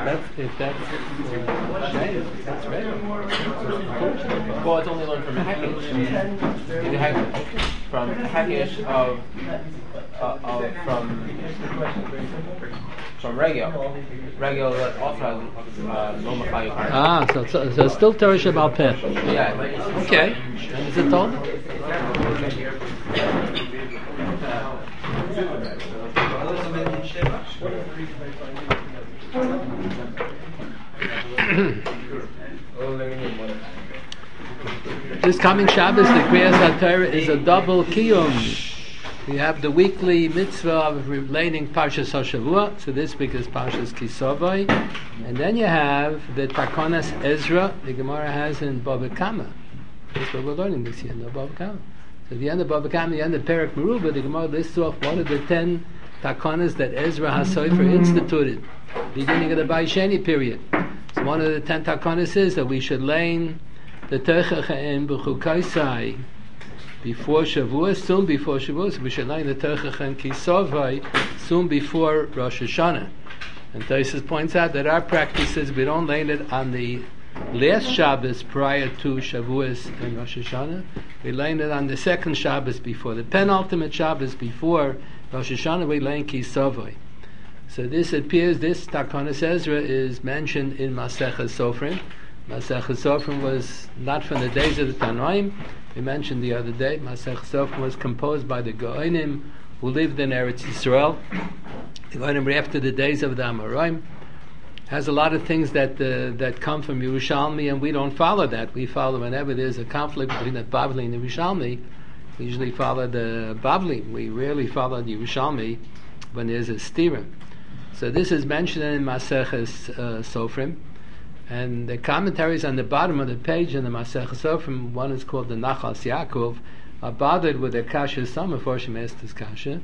that's right. Well, it's only learned from Hakish. From Hakish from Regio. Regio also has no Machayu. So it's still Torah Shebal Peh. Yeah. Okay. And is it told? This coming Shabbos, the Kriyas HaTorah is a double kiyum. We have the weekly mitzvah of relating Parshas HaShavua, so this week is Parshas Kisavai, and then you have the Takonas Ezra, the Gemara has in Bava Kama. That's what we're learning this year, no Bava Kama. So at the end of Bava Kama, the end of Perek Meruba, the Gemara lists off one of the 10 Takonas that Ezra HaSofer instituted, beginning of the Baisheni period. So one of the 10 Takonas is that we should lane the Teichachaim B'chukaisai before Shavuos, soon before Shavuos. We should lane the Teichachaim Kisavai soon before Rosh Hashanah. And Tosfos points out that our practice is we don't lane it on the last Shabbos prior to Shavuos and Rosh Hashanah. We lane it on the second Shabbos before the penultimate Shabbos before Rosh Hashanah. We lane Kisavai. So this appears, this Takonas Ezra is mentioned in Maseches Sofrim. Maseches Sofrim was not from the days of the Tanoim. We mentioned the other day, Maseches Sofrim was composed by the Goinim who lived in Eretz Yisrael. The Goinim were after the days of the Amoraim. Has a lot of things that come from Yerushalmi, and we don't follow that. We follow whenever there's a conflict between the Bavli and the Yerushalmi. We usually follow the Bavli. We rarely follow the Yerushalmi when there's a stira. So this is mentioned in Maseches Sofrim. And the commentaries on the bottom of the page in the Masech Sofrim, one is called the Nachas Yaakov, are bothered with the Kasha. Some of Forshim asked this Kasha.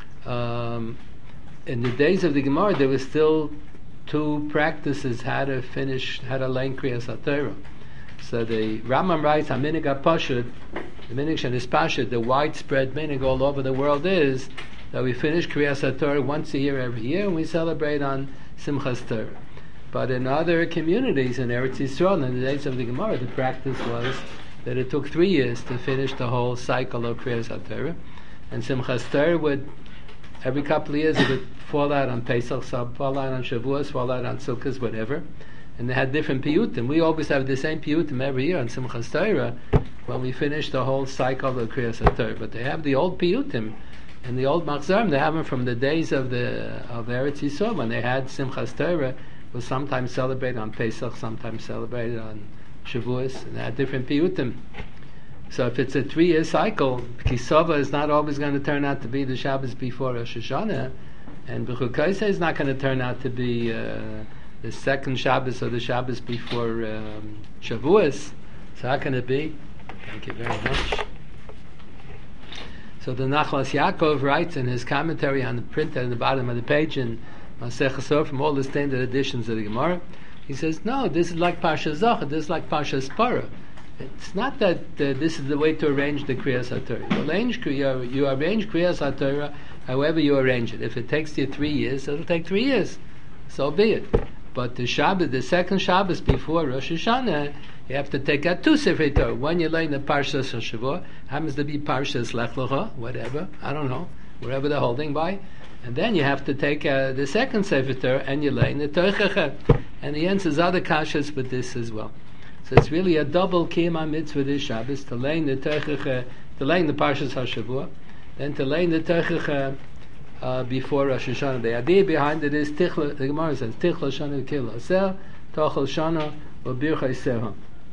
In the days of the Gemara, there were still 2 practices how to learn Kriyas HaTorah. So the Rambam writes, HaMinig HaPashut, the Minig Shen is Pashut, the widespread minig all over the world is that we finish Kriyas HaTorah once a year every year, and we celebrate on Simchas Torah. But in other communities in Eretz Yisrael, in the days of the Gemara, the practice was that it took 3 years to finish the whole cycle of Kriyas HaTorah. And Simchas Torah would, every couple of years, it would fall out on Pesach, fall out on Shavuos, fall out on Sukkot, whatever. And they had different piyutim. We always have the same piyutim every year on Simchas Torah when we finish the whole cycle of Kriyas HaTorah. But they have the old piyutim and the old machzarim. They have them from the days of Eretz Yisrael when they had Simchas Torah. Was sometimes celebrated on Pesach, sometimes celebrated on Shavuos, and they had different piyutim. So if it's a 3-year cycle, Kisava is not always going to turn out to be the Shabbos before Rosh Hashanah, and B'chukaisei is not going to turn out to be the second Shabbos or the Shabbos before Shavuos. So how can it be? Thank you very much. So the Nachlas Yaakov writes in his commentary on the print at the bottom of the page in Masech from all the standard editions of the Gemara, he says, no, this is like Parsha Zohar, this is like Parsha Spara. It's not that this is the way to arrange the Kriyas HaTorah. You arrange Kriyas HaTorah however you arrange it. If it takes you 3 years, it'll take 3 years. So be it. But the Shabbos, the second Shabbos before Rosh Hashanah, you have to take out 2 Sefrei Torah. One you learn the Parshas Shavua, happens to be Parshas Lech Lecha, whatever, I don't know, wherever they're holding by. And then you have to take the second Sefer Torah and you learn the Teichacha. And the answer other kashas with this as well. So it's really a double kiyum mitzvah this Shabbos to learn the Teichacha, to learn the Parshas HaShavua, then to learn the Teichacha before Rosh Hashanah. The idea behind it is Tichla. The Gemara says Tichla Shana Kil Aser, Tochel Shana Ubirchai Seha.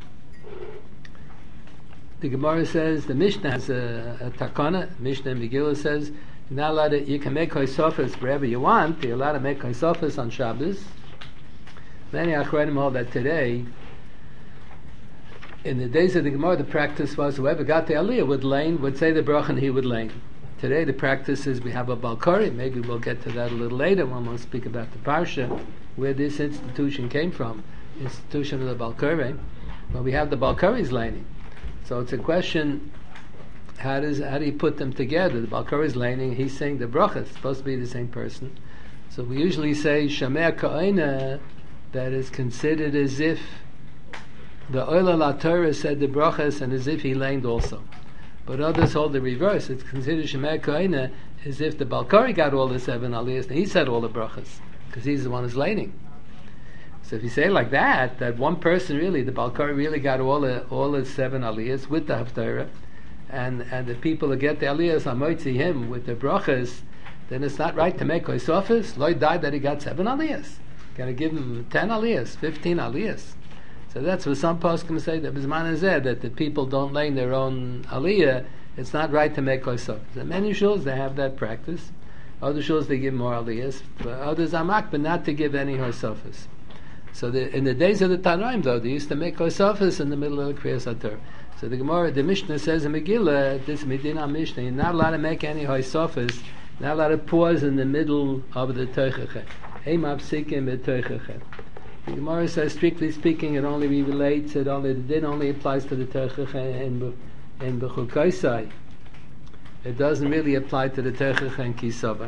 The Gemara says the Mishnah has a takana. Mishnah in Megillah says you're not allowed to, you can make Hoysofas wherever you want. You're allowed to make Hoysofas on Shabbos. Many Achronim hold that today, in the days of the Gemara, the practice was whoever got the Aliyah would say the bracha and he would lane. Today the practice is we have a Balkari. Maybe we'll get to that a little later when we'll speak about the Parsha, where this institution came from, institution of the Balkari. But we have the Balkari's laning. So it's a question, how do you put them together? The Balkari's laning, he's saying the bracha, it's supposed to be the same person. So we usually say Shamei Ka'ina that is considered as if the Oila La Torah said the brachas and as if he laned also. But others hold the reverse. It's considered Shemer Koine as if the Balkari got all the 7 aliyahs and he said all the brachas because he's the one who's laning. So if you say it like that one person really, the Balkari really got all the 7 aliyahs with the Haftarah, and the people that get the aliyahs amoitzi him with the brachas, then it's not right to make Hoysofis. Lloyd died that he got 7 aliyahs. Got to give him 10 aliyahs, 15 aliyahs. So that's what some poskim say that Bizman is there, that the people don't lay their own aliyah. It's not right to make Hoysofis. In many shuls they have that practice. Other shuls they give more aliyahs. But others are but not to give any Hoysofis. So in the days of the Tanaim, though, they used to make Hoysofis in the middle of the Kriyas HaTorah. So the Gemara, the Mishnah says in Megillah, this Medina Mishnah, you're not allowed to make any Hoysofis, you're not allowed to pause in the middle of the Teichachet. Hey mapsikim b'Teichachet. The Gemara says, strictly speaking, it only relates, the din only applies to the Teichachet in B'chukaisai. It doesn't really apply to the Teichachet in Kisavai.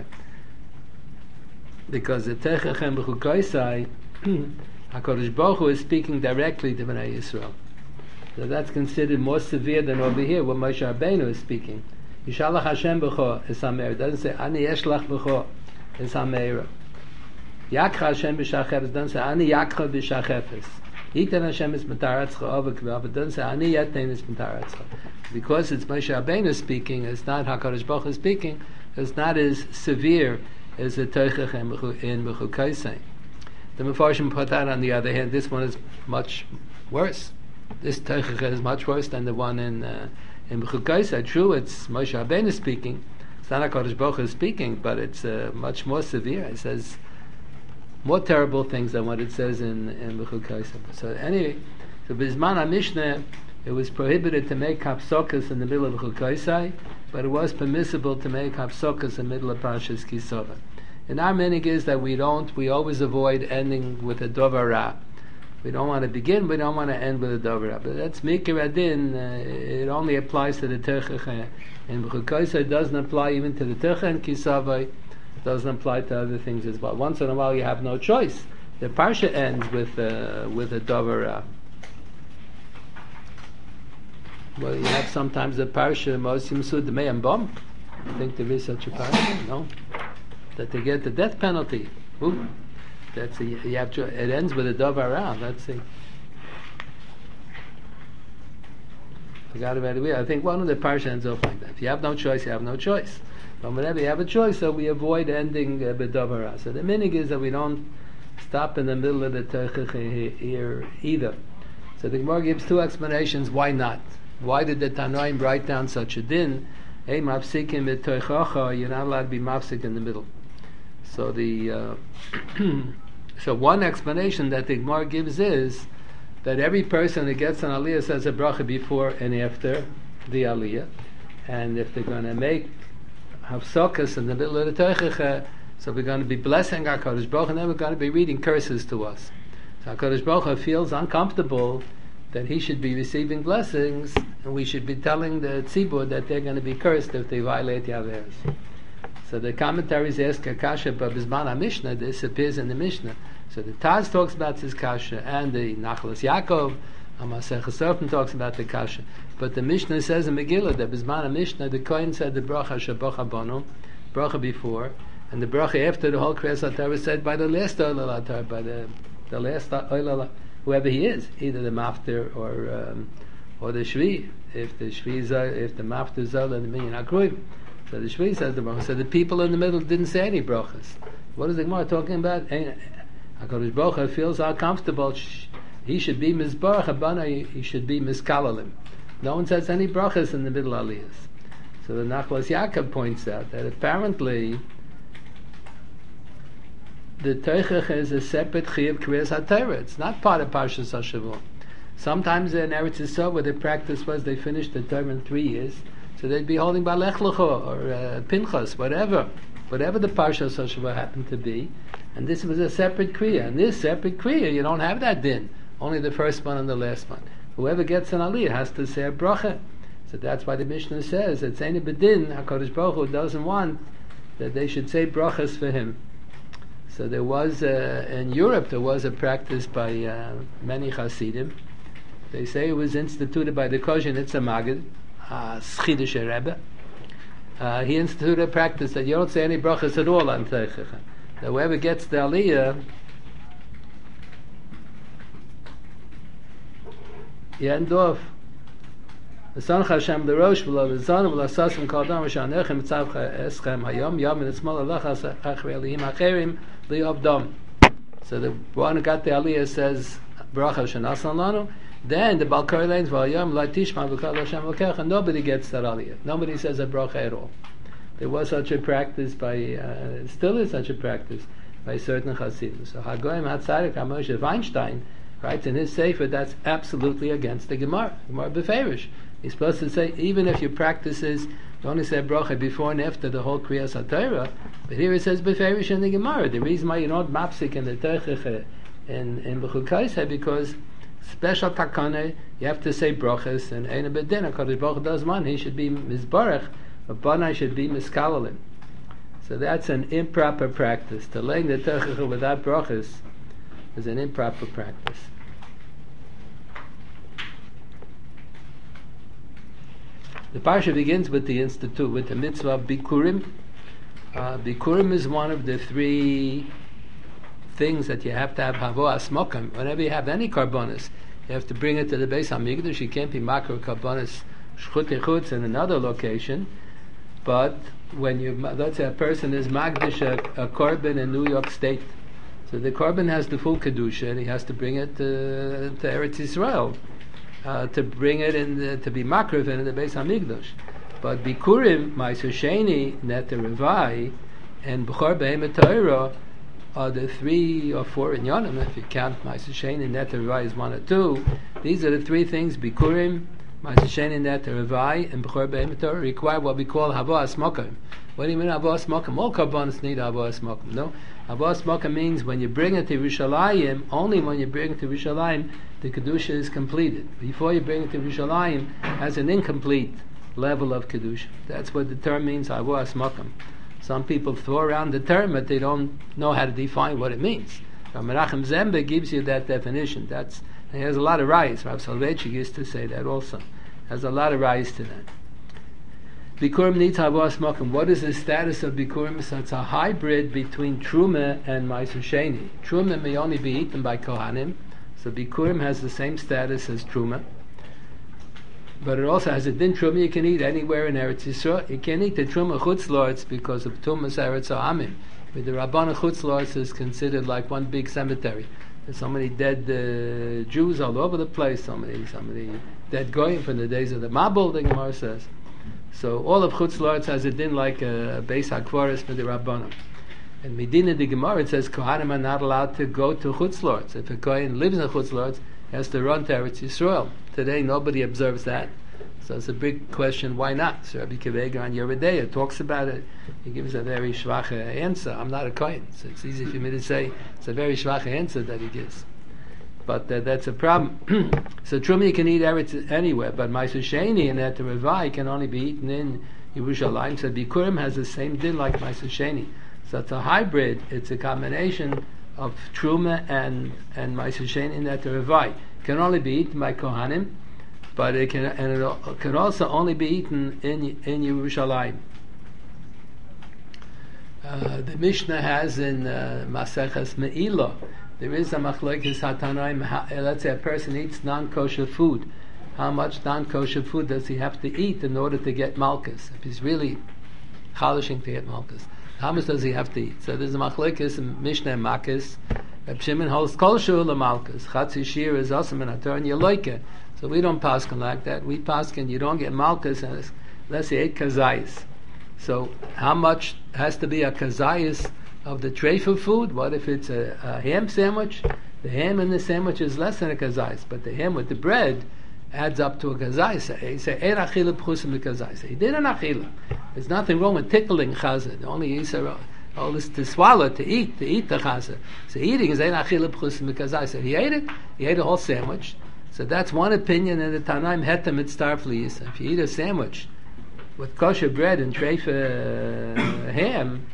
Because the Teichachet in B'chukaisai, HaKadosh Baruch Hu is speaking directly to Bnei Yisrael. So that's considered more severe than over here, where Moshe Rabbeinu is speaking. Yishalach Hashem b'cho is Hameir. It doesn't say, Ani yeshlach b'cho is Hameir. Yakcha Hashem b'shachefes. It doesn't say, Ani yakcha b'shachefes. Yitan Hashem is metaretzcha ovekvav. It doesn't say, Ani yetem is metaretzcha. Because it's Moshe Rabbeinu speaking, it's not HaKadosh Baruch Hu speaking, it's not as severe as the Teichach in B'chukaisei. The Mefarshim put out, on the other hand, this one is much worse. This Teichach is much worse than the one in B'chukaisei. True, it's Moshe Rabbeinu speaking. It's not HaKadosh Baruch Hu speaking, but it's much more severe. It says more terrible things than what it says in B'chukaisei. So anyway, so Bizman HaMishneh, it was prohibited to make hapsokas in the middle of B'chukaisei, but it was permissible to make hapsokas in the middle of Parshas Kisova. In our minig is that we always avoid ending with a dovar ra. We don't want to begin, we don't want to end with a dovar ra. But that's mikir adin, it only applies to the Teichach in B'chukaisei. It doesn't apply even to the Teichach in Kisavai. It doesn't apply to other things as well. Once in a while you have no choice. The parsha ends with a dovar ra. Well, you have sometimes the parsha Mosim Sud Me'am Bom. I think there is such a parsha, no? That they get the death penalty. Ooh. That's you have to. It ends with a dovar ra. Let's see. Forgot about it. I think one of the parsha ends off like that. If you have no choice, you have no choice. But whenever you have a choice, so we avoid ending with dovar ra. So the minig is that we don't stop in the middle of the Teichach here either. So the Gemara gives 2 explanations. Why not? Why did the Tanoim write down such a din? Hey, mafsikim b'toichacha, you're not allowed to be mafsik in the middle. So so one explanation that the Gemara gives is that every person that gets an aliyah says a bracha before and after the aliyah, and if they're going to make hafsokas in the middle of the teichacha, so we're going to be blessing our HaKadosh Baruch Hu, and then we're going to be reading curses to us. So HaKadosh Baruch Hu feels uncomfortable that he should be receiving blessings, and we should be telling the tzibur that they're going to be cursed if they violate the averes. So the commentaries ask a kasha, but Bizman HaMishnah, this appears in the Mishnah. So the Taz talks about this kasha, and the Nachlas Yaakov, Masechah Sofim talks about the kasha. But the Mishnah says in Megillah that Bizman HaMishnah, the Kohen said the bracha shabocha bono, bracha before, and the bracha after the whole Kriyas HaTorah said by the last Oila HaTorah, by the last Oila, whoever he is, either the mafter or the shvi. If the shvi if the mafter zal and the minyan akruim, so the shvi says the bracha. So the people in the middle didn't say any brachas. What is the Gemara talking about? HaKadosh Baruch Hu feels uncomfortable. He should be mizbarach habana. He should be miskalalim. No one says any brachas in the middle aliyahs. So the Nachlas Yaakov points out that apparently the Teichach is a separate chiyuv kriyas HaTorah. It's not part of Parshas HaShavua. Sometimes in Eretz Yisrael, where the practice was they finished the Torah in 3 years, so they'd be holding Balech Lecho or Pinchas, whatever the Parshas HaShavua happened to be, and this was a separate kriya. And this separate kriya, you don't have that din. Only the first one and the last one. Whoever gets an aliyah has to say a bracha. So that's why the Mishnah says it's any bedin. HaKadosh Baruch Hu doesn't want that they should say brachas for him. So there was, in Europe, there was a practice by many Hasidim. They say it was instituted by the Kozhenitzer Maggid, Schiedische Rebbe. He instituted a practice that you don't say any brachas at all on Teichecha. That whoever gets the Aliyah, you end off. The Son Hashem the Rosh below the Zon will assassin called on Shanechem Tzavcha Eschem Hayom Yom and it's small Allah Achre Elihim Acherim Liobdom. So the one who got the Aliyah says Bracha Shanasan Lanu. Then the Balkar lanes Vayom Latishma V'Kal Hashem V'Kech, and nobody gets that Aliyah. Nobody says a bracha at all. There was such a practice by, still is such a practice by certain Hasidim. So Hagoyim Hatzadik HaMoshe Weinstein writes in his Sefer that's absolutely against the Gemara. Gemara Beferish. He's supposed to say, even if your practice is, you only say bracha before and after the whole Kriyas HaTorah, but here it says Beferish in the Gemara. The reason why you're not mapsik in the Teichach in B'chukaiseh, because special takane, you have to say brachas, and Eina B'din, HaKadosh Baruch Hu does one, he should be Mizbarach, but Banai should be Miskalalim. So that's an improper practice. To learn the Teichach without brachas is an improper practice. The parsha begins with the institute, with the mitzvah of Bikurim. Bikurim is one of the three things that you have to have havo asmokim. Whenever you have any karbonis, you have to bring it to the Beis Hamikdash. You can't be makro karbonis shchut echutz in another location. But when you, let's say a person is magdish a korban in New York State, so the korban has the full kedusha, and he has to bring it to Eretz Yisrael to bring it in to be makriv in the Beis Hamikdash. But bikurim, ma'aser sheni, neter revai, and b'chor behemet Torah are the 3 or 4 in Yonim. If you count ma'aser sheni, neter revai is 1 or 2. These are the 3 things: bikurim, ma'aser sheni, neter revai, and b'chor behemet Torah require what we call havo asmokim. What do you mean havo asmokim? All karbonos need havo asmokim. No, havo asmokim means when you bring it to Yerushalayim, only when you bring it to Yerushalayim, the kedusha is completed. Before you bring it to Yerushalayim, has an incomplete level of kedusha. That's what the term means, havo asmokim. Some people throw around the term, but they don't know how to define what it means. Menachem Zembe gives you that definition. And he has a lot of rise. Rav Soloveitchik used to say that also. Has a lot of rise to that. Bikurim needs havo asmokim. What is the status of bikurim? So it's a hybrid between truma and ma'aser sheni. Truma may only be eaten by kohanim, so bikurim has the same status as truma. But it also has a din truma you can eat anywhere in Eretz Yisrael. You can't eat the truma chutz lords because of tumas Eretz Ha'amim. But the Rabbana chutz lords is considered like one big cemetery. There's so many dead Jews all over the place. So many dead goyim from the days of the Mabul, the Gemara says. So all of chutz lords has a din like a Beis HaKvaris for the Rabbanim. And Medina the Gemara it says Kohanim are not allowed to go to chutz lords. If a Kohen lives in chutz lords, he has to run to Eretz Yisrael. Today nobody observes that. So it's a big question, why not? So Rabbi Kiva on Yeridea talks about it. He gives a very shvache answer. I'm not a Kohen, so it's easy for me to say it's a very shvache answer that he gives. But that's a problem. So truma you can eat anywhere, but ma'aser sheni and that revai can only be eaten in Yerushalayim. So bikurim has the same din like ma'aser sheni. So it's a hybrid. It's a combination of truma and ma'aser sheni and that revai. Can only be eaten by kohanim, but it can also only be eaten in Yerushalayim. The Mishnah has in Maseches Me'ilah. There is a machlokes hatanaim. Let's say a person eats non-kosher food. How much non-kosher food does he have to eat in order to get malchus? If he's really chalishing to get malchus, how much does he have to eat? So there's a machlokes in Mishnah and Makis. Reb Shimon holds kol shul malchus. Chatzi shir is also in Torah and Yeloike. So we don't paskin like that. We paskin you don't get malchus unless you ate kazayis. So how much has to be a kazayis of the treifa food? What if it's a ham sandwich? The ham in the sandwich is less than a kazayis, but the ham with the bread adds up to a kazayis. He say ein achila pchusim kazayis. He did an achila. There's nothing wrong with tickling chazah. The only yisra all is to swallow, to eat the chazah. So eating is ein achila pchusim kazayis. He ate it. He ate a whole sandwich. So that's one opinion, and the Tanaim hetem it starfli is. If you eat a sandwich with kosher bread and treifa ham,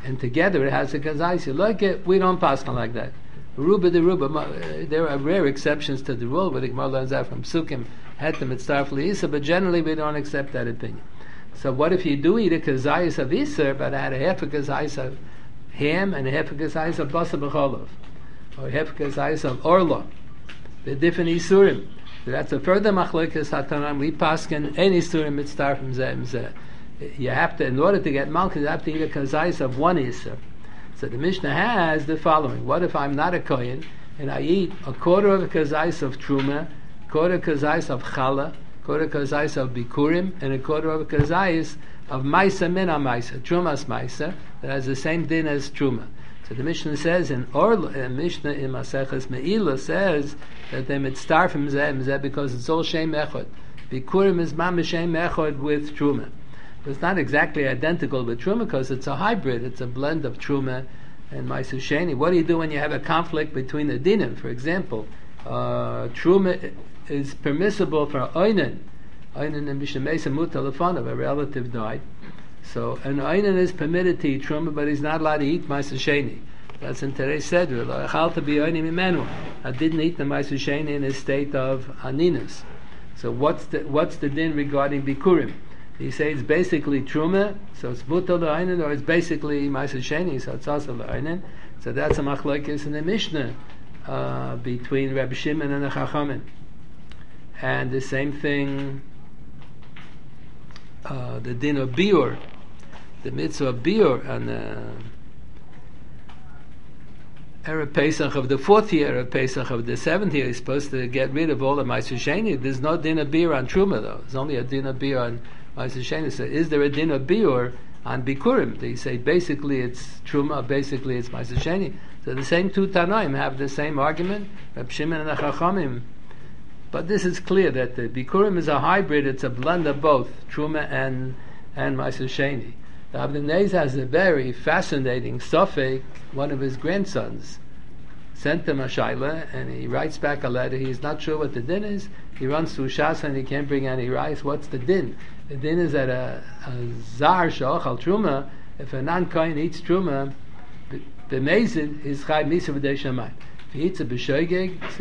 and together it has a kazais. Like it, we don't pass on like that. Ruba de Ruba, there are rare exceptions to the rule, but the Gemara learns that from Sukkim, Hetem, Mitzarf L'Isa, but generally we don't accept that opinion. So what if you do eat a kazayis of Isser, but had a half a kazayis of ham and a half a kazayis of basa b'cholov, or half a kazayis of orla, the different Isurim. So that's a further machlokes hatanan. We paskin any Isurim mitzarfim zeh. You have to, in order to get malchus, you have to eat a kazayis of one Isser. So the Mishnah has the following: what if I'm not a kohen and I eat a quarter of a kazayis of truma, quarter of a kazayis of challah, quarter of a kazayis of bikurim, and a quarter of a kazayis of maisa mina maisa, trumas maisa, that has the same din as truma. So the Mishnah says in Mishnah in Maseches Meila says that they mitzarfim zeh because it's all shem echad. Bikurim is mamish shem echad with truma. It's not exactly identical with truma because it's a hybrid. It's a blend of truma and ma'aser sheni. What do you do when you have a conflict between the dinim? For example, truma is permissible for oinen. Oinen and b'shemesa mutal lefanav, a relative died. So an oinen is permitted to eat truma, but he's not allowed to eat ma'aser sheni. That's in Terei Sedra. L'achalta b'oinim imenu. I didn't eat the ma'aser sheni in a state of aninus. So what's the din regarding bikurim? He says it's basically truma, so it's mutal le'oinen, or it's basically ma'aser sheni, so it's also le'oinen. So that's a machlokes in the Mishnah between Rabbi Shimon and the Chachamim. And the same thing, the din of biur, the mitzvah of biur, and Erev Pesach of the 4th year, Erev Pesach of the 7th year, is supposed to get rid of all the ma'aser sheni. There's no din of biur on truma though. There's only a din of biur on ma'aser sheni. So is there a din of biur on bikurim? They say basically it's truma, basically it's ma'aser sheni. So the same two Tanaim have the same argument, Reb Shimon and the Chachamim. But this is clear that the bikurim is a hybrid. It's a blend of both truma and ma'aser sheni. The Avnei Nezer has a very fascinating sofek. One of his grandsons sent him a shaila, and he writes back a letter. He's not sure what the din is. He runs through Shas and he can't bring any rice. What's the din? The din is that a zar she'ochal truma, if a non-kohen eats truma, b'mezid is chay misa v'dei shamayim. If he eats a b'shoigeg, so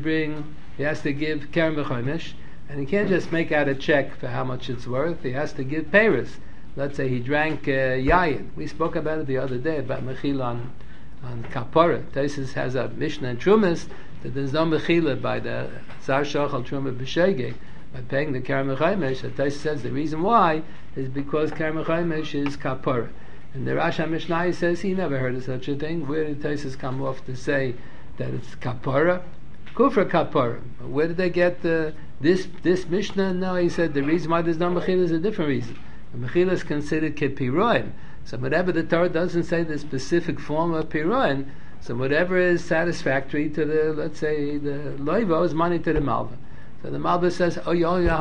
he has to give keren v'chomesh, and he can't just make out a check for how much it's worth. He has to give peiros. Let's say he drank yayin. We spoke about it the other day about mechila on kapara. Taisus has a mishnah in Trumas that there's no mechila by the zar shachal truma b'shegeg by paying the keren v'chomesh. Taisus says the reason why is because keren v'chomesh is kapara. And the Rosh HaMishnah says he never heard of such a thing. Where did Taisus come off to say that it's kapara? Kufra kapara. Where did they get this mishnah? No, he said the reason why there's no mechila is a different reason. The mechila is considered kepiroin. So whatever the Torah doesn't say the specific form of piroin, so whatever is satisfactory to the, let's say, the loivo is money to the malva. So the malva says, oh, you owe me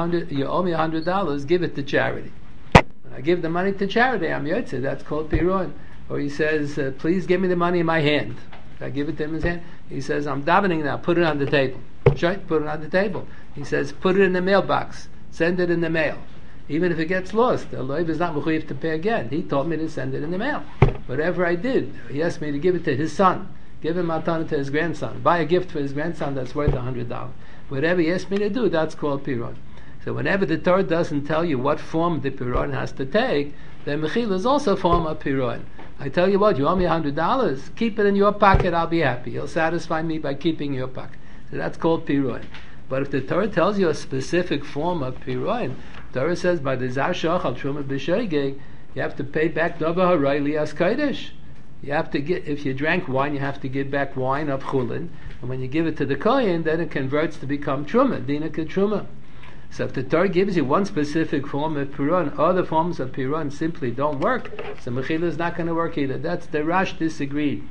$100, give it to charity. When I give the money to charity, I'm yotze, that's called piroin. Or he says, please give me the money in my hand. I give it to him in his hand. He says, I'm davening now, put it on the table. Right? Put it on the table. He says, put it in the mailbox. Send it in the mail. Even if it gets lost, the loiv is not mechuyev to pay again. He told me to send it in the mail. Whatever I did, he asked me to give it to his son. Give him matana to his grandson. Buy a gift for his grandson that's worth $100. Whatever he asked me to do, that's called piron. So whenever the Torah doesn't tell you what form the piron has to take, then mechila is also a form of piron. I tell you what, you owe me $100, keep it in your pocket, I'll be happy. You'll satisfy me by keeping your pocket. So that's called piron. But if the Torah tells you a specific form of piron, Torah says by the zar shachal truma b'shoigeg, you have to pay back dava harayli as kodesh. You have to get, if you drank wine, you have to give back wine of chulin, and when you give it to the kohen, then it converts to become truma, dina truma. So if the Torah gives you one specific form of piron, other forms of piron simply don't work, so mechila is not going to work either. That's the Rash disagreed.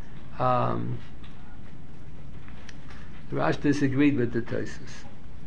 The Rash disagreed with the Tosfos.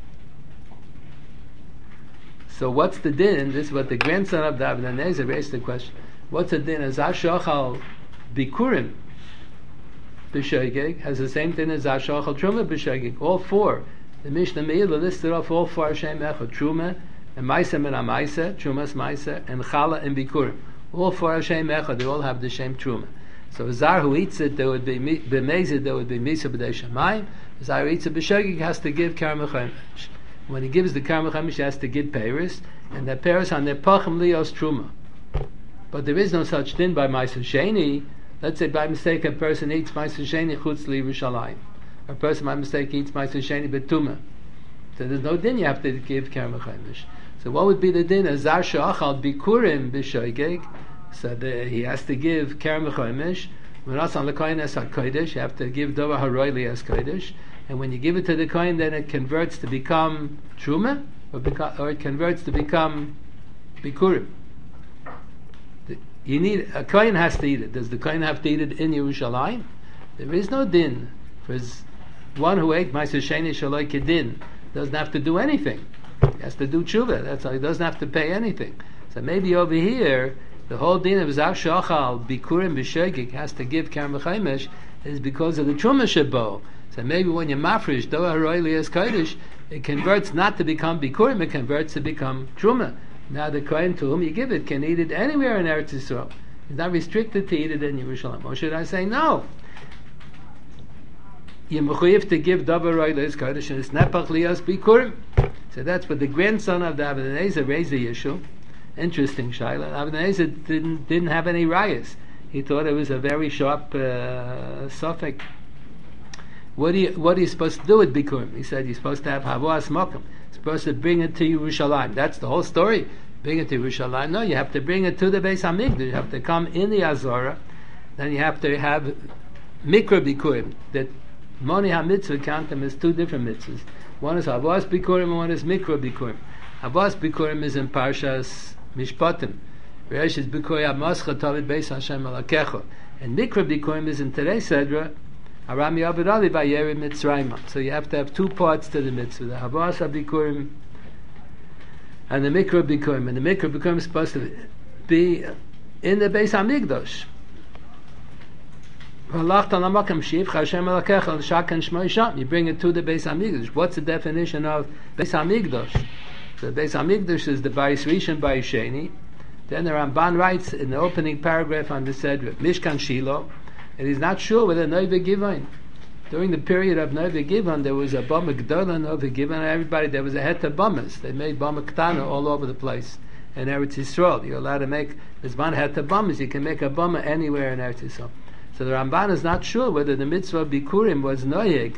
So what's the din? This is what the grandson of the Avnei Nezer raised the question. What's the din? As Ashachal Bikurim b'shogeg has the same din as Ashachal Truma b'shogeg. All four. The Mishnah Meila listed off all four Hashem Echad, Truma and Maisa and Amaisa, Trumas Maisa, and Chala and Bikurim. all for Hashem Echad, they all have the same truma. So a zar who eats it, there would be b'mezid, there would be misa b'dei shamayim. A zar who eats it b'shogeg has to give karma chaimish. When he gives the karma chaimish, he has to give peiros, and the peiros on their pachim lios truma. But there is no such thing by Ma'aser Sheni. Let's say by mistake a person eats Ma'aser Sheni chutz liYerushalayim. A person by mistake eats Ma'aser Sheni betuma. So there's no din you have to give karma chaimish. So what would be the din? A zar she'achal bikurim b'shogeg. So he has to give karma chaimish. When it's on the kohen as a kodesh, you have to give davar haroili as kodesh. And when you give it to the kohen, then it converts to become truma, or it converts to become bikurim. A kohen has to eat it. Does the kohen have to eat it in Yerushalayim? There is no din for one who ate Ma'aser Sheni Shaloi Kedin. Doesn't have to do anything. He has to do tshuva. That's all. He doesn't have to pay anything. So maybe over here, the whole din of Zar Shachal Bikurim B'Shogeg has to give karma chaimish is because of the truma shebo. So maybe when you mafresh Doa Haroili as kodesh, it converts not to become Bikurim, it converts to become truma. Now the kohen to whom you give it can eat it anywhere in Eretz Yisrael. He's not restricted to eat it in Yerushalayim. Or should I say no? You're mechuyev to give davar haroili as kodesh and it's nepach lias Bikurim. So that's what the grandson of the Avnei Nezer raised the issue. Interesting shaila. Avnei Nezer didn't have any rayas. He thought it was a very sharp suffix. What are you supposed to do with Bikurim? He said you're supposed to have Havas Mokum. You're supposed to bring it to Yerushalayim. That's the whole story. Bring it to Yerushalayim. No, you have to bring it to the Beis Hamikdash. You have to come in the Azora. Then you have to have Mikra Bikurim. That Moni HaMitzvah count them as two different mitzvahs. One is Havas Bikurim and one is Mikra Bikurim. Havas Bikurim is in Parshas Mishpatim. Reish is Bikurim Mascha Tavid Beis Hashem Alakecha. And Mikra Bikurim is in Terei Sedra. Aram Yaved Ali Vayeri Mitzrayim. So you have to have two parts to the mitzvah: the Havas Bikurim and the Mikra Bikurim. And the Mikra Bikurim is supposed to be in the Beis Hamikdash. You bring it to the Beis Hamikdash. What's the definition of Beis Hamikdash? So the Beis Hamikdash is the Bayis Rishon, Bayis Sheni. Then the Ramban writes in the opening paragraph on the Sedra, Mishkan Shiloh. And he's not sure whether Noiveh Givon. During the period of Noiveh Givon, there was a Bama Gdola Noiveh Givon, and everybody, there was a het of Bamas. They made Bama Ktana all over the place in Eretz Yisrael. You're allowed to make, there's one het of Bamas, you can make a Bama anywhere in Eretz Yisrael. So the Ramban is not sure whether the mitzvah of Bikurim was Noyeg.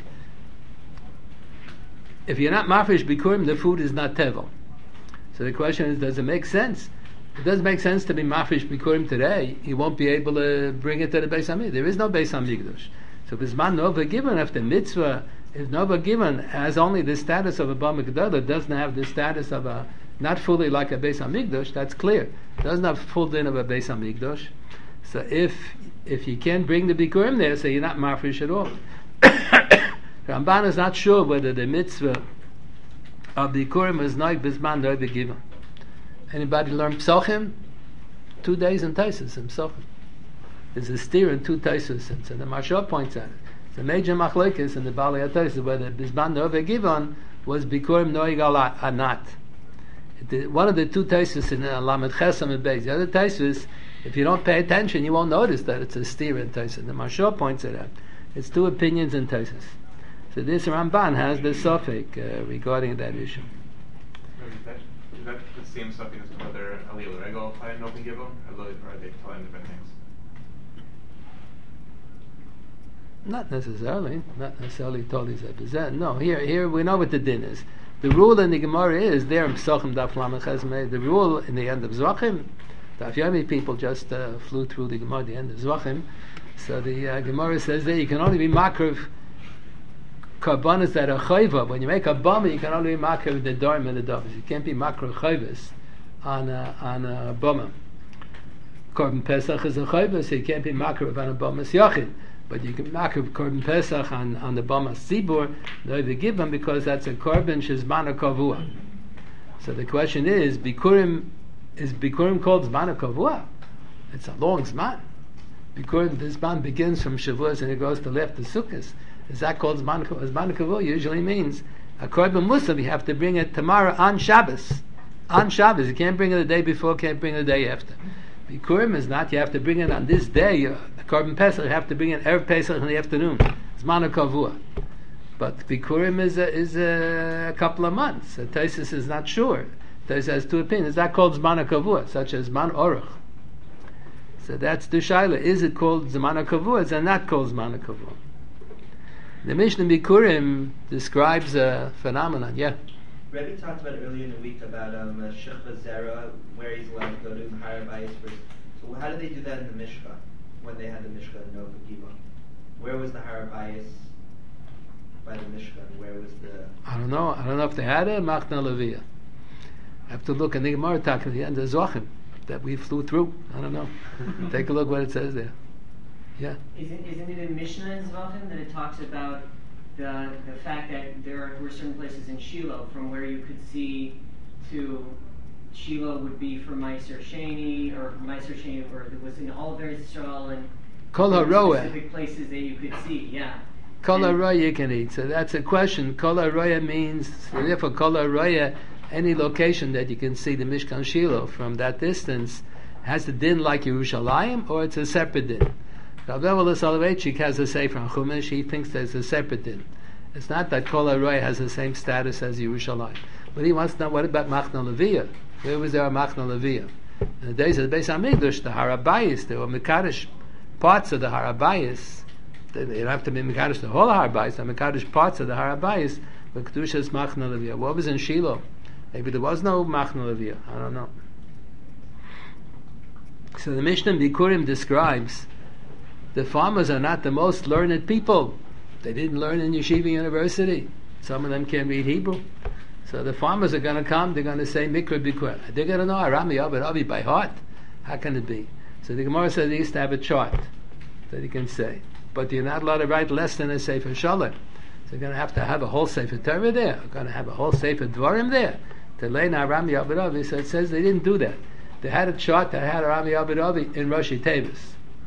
If you're not mafresh Bikurim, the food is not Tevel. So the question is, does it make sense? It doesn't make sense to be mafresh Bikurim today. You won't be able to bring it to the Beis Hamikdash. There is no Beis Hamikdash. So Bisman Noiveh Givon, if the mitzvah is Noiveh Givon, has only the status of a Bama Gdola, doesn't have the status of a, not fully like a Beis Hamikdash, that's clear. It doesn't have full din of a Beis Hamikdash. So if you can't bring the Bikurim there, so you're not mafresh at all. Ramban is not sure whether the mitzvah of Bikurim is Noig Bisman Noiveh Givon. Anybody learn Psochim? 2 days in Taisus in Psochim. There's a steer in 2 Taisus, and so the Maharsha points at it. It's a major machlokes in the Balei HaTaisus whether Bisman Noiveh Givon was Bikurim Noig or not. One of the 2 Taisus in Lamed Chesam and Beis. The other Taisus, if you don't pay attention, you won't notice that it's a steer in Taisus. The Maharsha points it out. It's 2 opinions in Taisus. So this Ramban has the suffix regarding that issue. Is that the same suffix as whether Aliyah Rego apply in Noiveh Givon, or are they telling different things? Not necessarily totally Zebizet. No, here we know what the din is. The rule in the Gemara is there in Psochim Daf Lamed Chesmei. The rule in the end of Zvachim, Daf Yomi people just flew through the Gemara at the end of Zvachim. So the Gemara says there you can only be makriv karbanas that are chayva. When you make a bama, you can only be makriv the dorm and the dovas. You can't be makriv chayvas on a bama. Korban Pesach is a chayva, so you can't be makriv on a bama yachid. But you can makriv korban Pesach on the bama sibur, Noiveh Givon, because that's a korban shezmana kavua. So the question is Bikurim called zmana kavua? It's a long zman. Bikurim, this zman begins from Shavuos and it goes to left to Sukkos. Is that called zman kavua? Usually means a korban musaf. You have to bring it tomorrow on Shabbos. On Shabbos, you can't bring it the day before, can't bring it the day after. Bikurim is not, you have to bring it on this day, the Korban Pesach, you have to bring it Erev Pesach in the afternoon. It's Zman Kavua. But Bikurim is a couple of months. Taisus is not sure. Taisus has two opinions. Is that called Zman Kavua, such as Zman Oruch? So that's the Shaila. Is it called Zman Kavua? Is it not called Zman Kavua? The Mishnah Bikurim describes a phenomenon. Yeah. Rebbe talked about earlier in the week about Shechva Zera, where he's allowed to go to Har Bayis first. So how did they do that in the Mishka, when they had the Mishka in Nova Giva? Where was the Har Bayis by the Mishka, and where was the... I don't know if they had a Machna Leviyah. I have to look in the Gemara talking at the end of Zochim that we flew through. I don't know. Take a look what it says there. Yeah. Isn't it in Mishnah and Zvachim that it talks about the fact that there were certain places in Shiloh from where you could see to Shiloh would be for Meiser Sheni, or it was in all of Israel, and Kol HaRoeh. specific places that you could see, yeah. Kol HaRoeh you can eat. So that's a question. Kol HaRoeh means, so therefore Kol HaRoeh, any location that you can see the Mishkan Shiloh from that distance, has the din like Yerushalayim, or it's a separate din. Rav Level Soloveitchik has a sefer on Chumash. He thinks there's a separate din. It's not that Kol HaRoeh has the same status as Yerushalayim. But he wants to know, what about Machna Leviyah? Where was there a Machna Leviyah? In the days of the Beis HaMikdash, the Har HaBayis, there were Mekadosh parts of the Har HaBayis. They don't have to be Mekadosh the whole Har HaBayis, the Mekadosh parts of the Har HaBayis, but Kedusha's Machna Leviyah. What was in Shiloh? Maybe there was no Machna Leviyah. I don't know. So the Mishnah Bikurim describes the farmers are not the most learned people. They didn't learn in Yeshiva University. Some of them can't read Hebrew. So the farmers are going to come, they're going to say Mikra Bikurim. They're going to know Arami Abed Avi by heart. How can it be? So the Gemara says they used to have a chart that you can say. But you're not allowed to write less than a Sefer Shalom. So you're going to have a whole Sefer Torah there. You're going to have a whole Sefer Dvarim there. To learn Arami Abed Avi. So it says they didn't do that. They had a chart that had Arami Abed Avi in Rashi Tevis.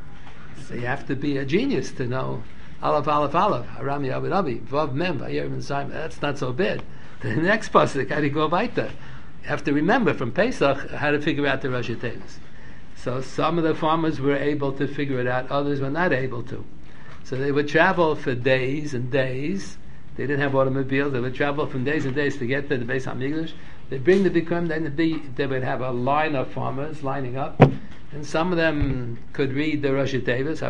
So you have to be a genius to know Aleph, Aleph, Aleph, Arami Abed Avi, Vav Mem, Vayerim and Simon. That's not so bad. The next pasuk, how do you go weiter? You have to remember from Pesach how to figure out the Rashi Tevis. So some of the farmers were able to figure it out, others were not able to. So they would travel for days and days. They didn't have automobiles. They would travel from days and days to get to the Beis HaMikdash. They'd bring the Bikurim, then they would have a line of farmers lining up. And some of them could read the Rashi Tevis,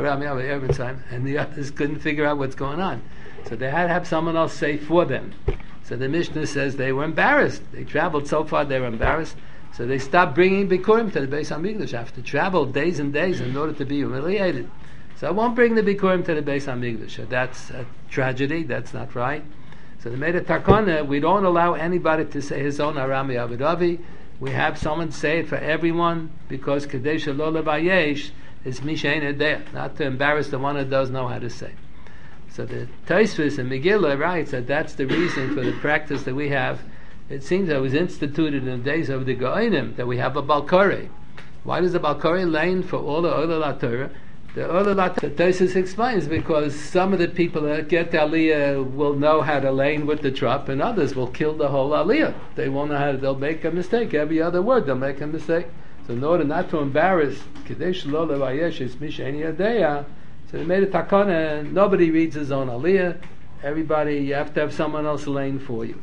and the others couldn't figure out what's going on. So they had to have someone else say for them. So the Mishnah says they were embarrassed. They traveled so far, they were embarrassed. So they stopped bringing Bikurim to the Beis HaMikdash. Have to travel days and days in order to be humiliated. So I won't bring the Bikurim to the Beis HaMikdash. So that's a tragedy. That's not right. So they made a takana. We don't allow anybody to say his own Arami Abed Avi. We have someone say it for everyone, because Kadesh Lo Levayesh is Mishain Edeh, not to embarrass the one who does know how to say. So the Tosfos and Megillah writes that that's the reason for the practice that we have. It seems that it was instituted in the days of the Goinim that we have a Balkari. Why does the Balkari lane for all the Ola Torah? The Ola Torah, Tosfos explains, because some of the people that get the Aliyah will know how to lane with the trap, and others will kill the whole Aliyah. They won't know how to, they'll make a mistake. Every other word they'll make a mistake. So in order not to embarrass, Kadesh Lo Levayesh is Mishani Adeya, so they made a takana. Nobody reads his own Aliyah. Everybody, you have to have someone else lane for you.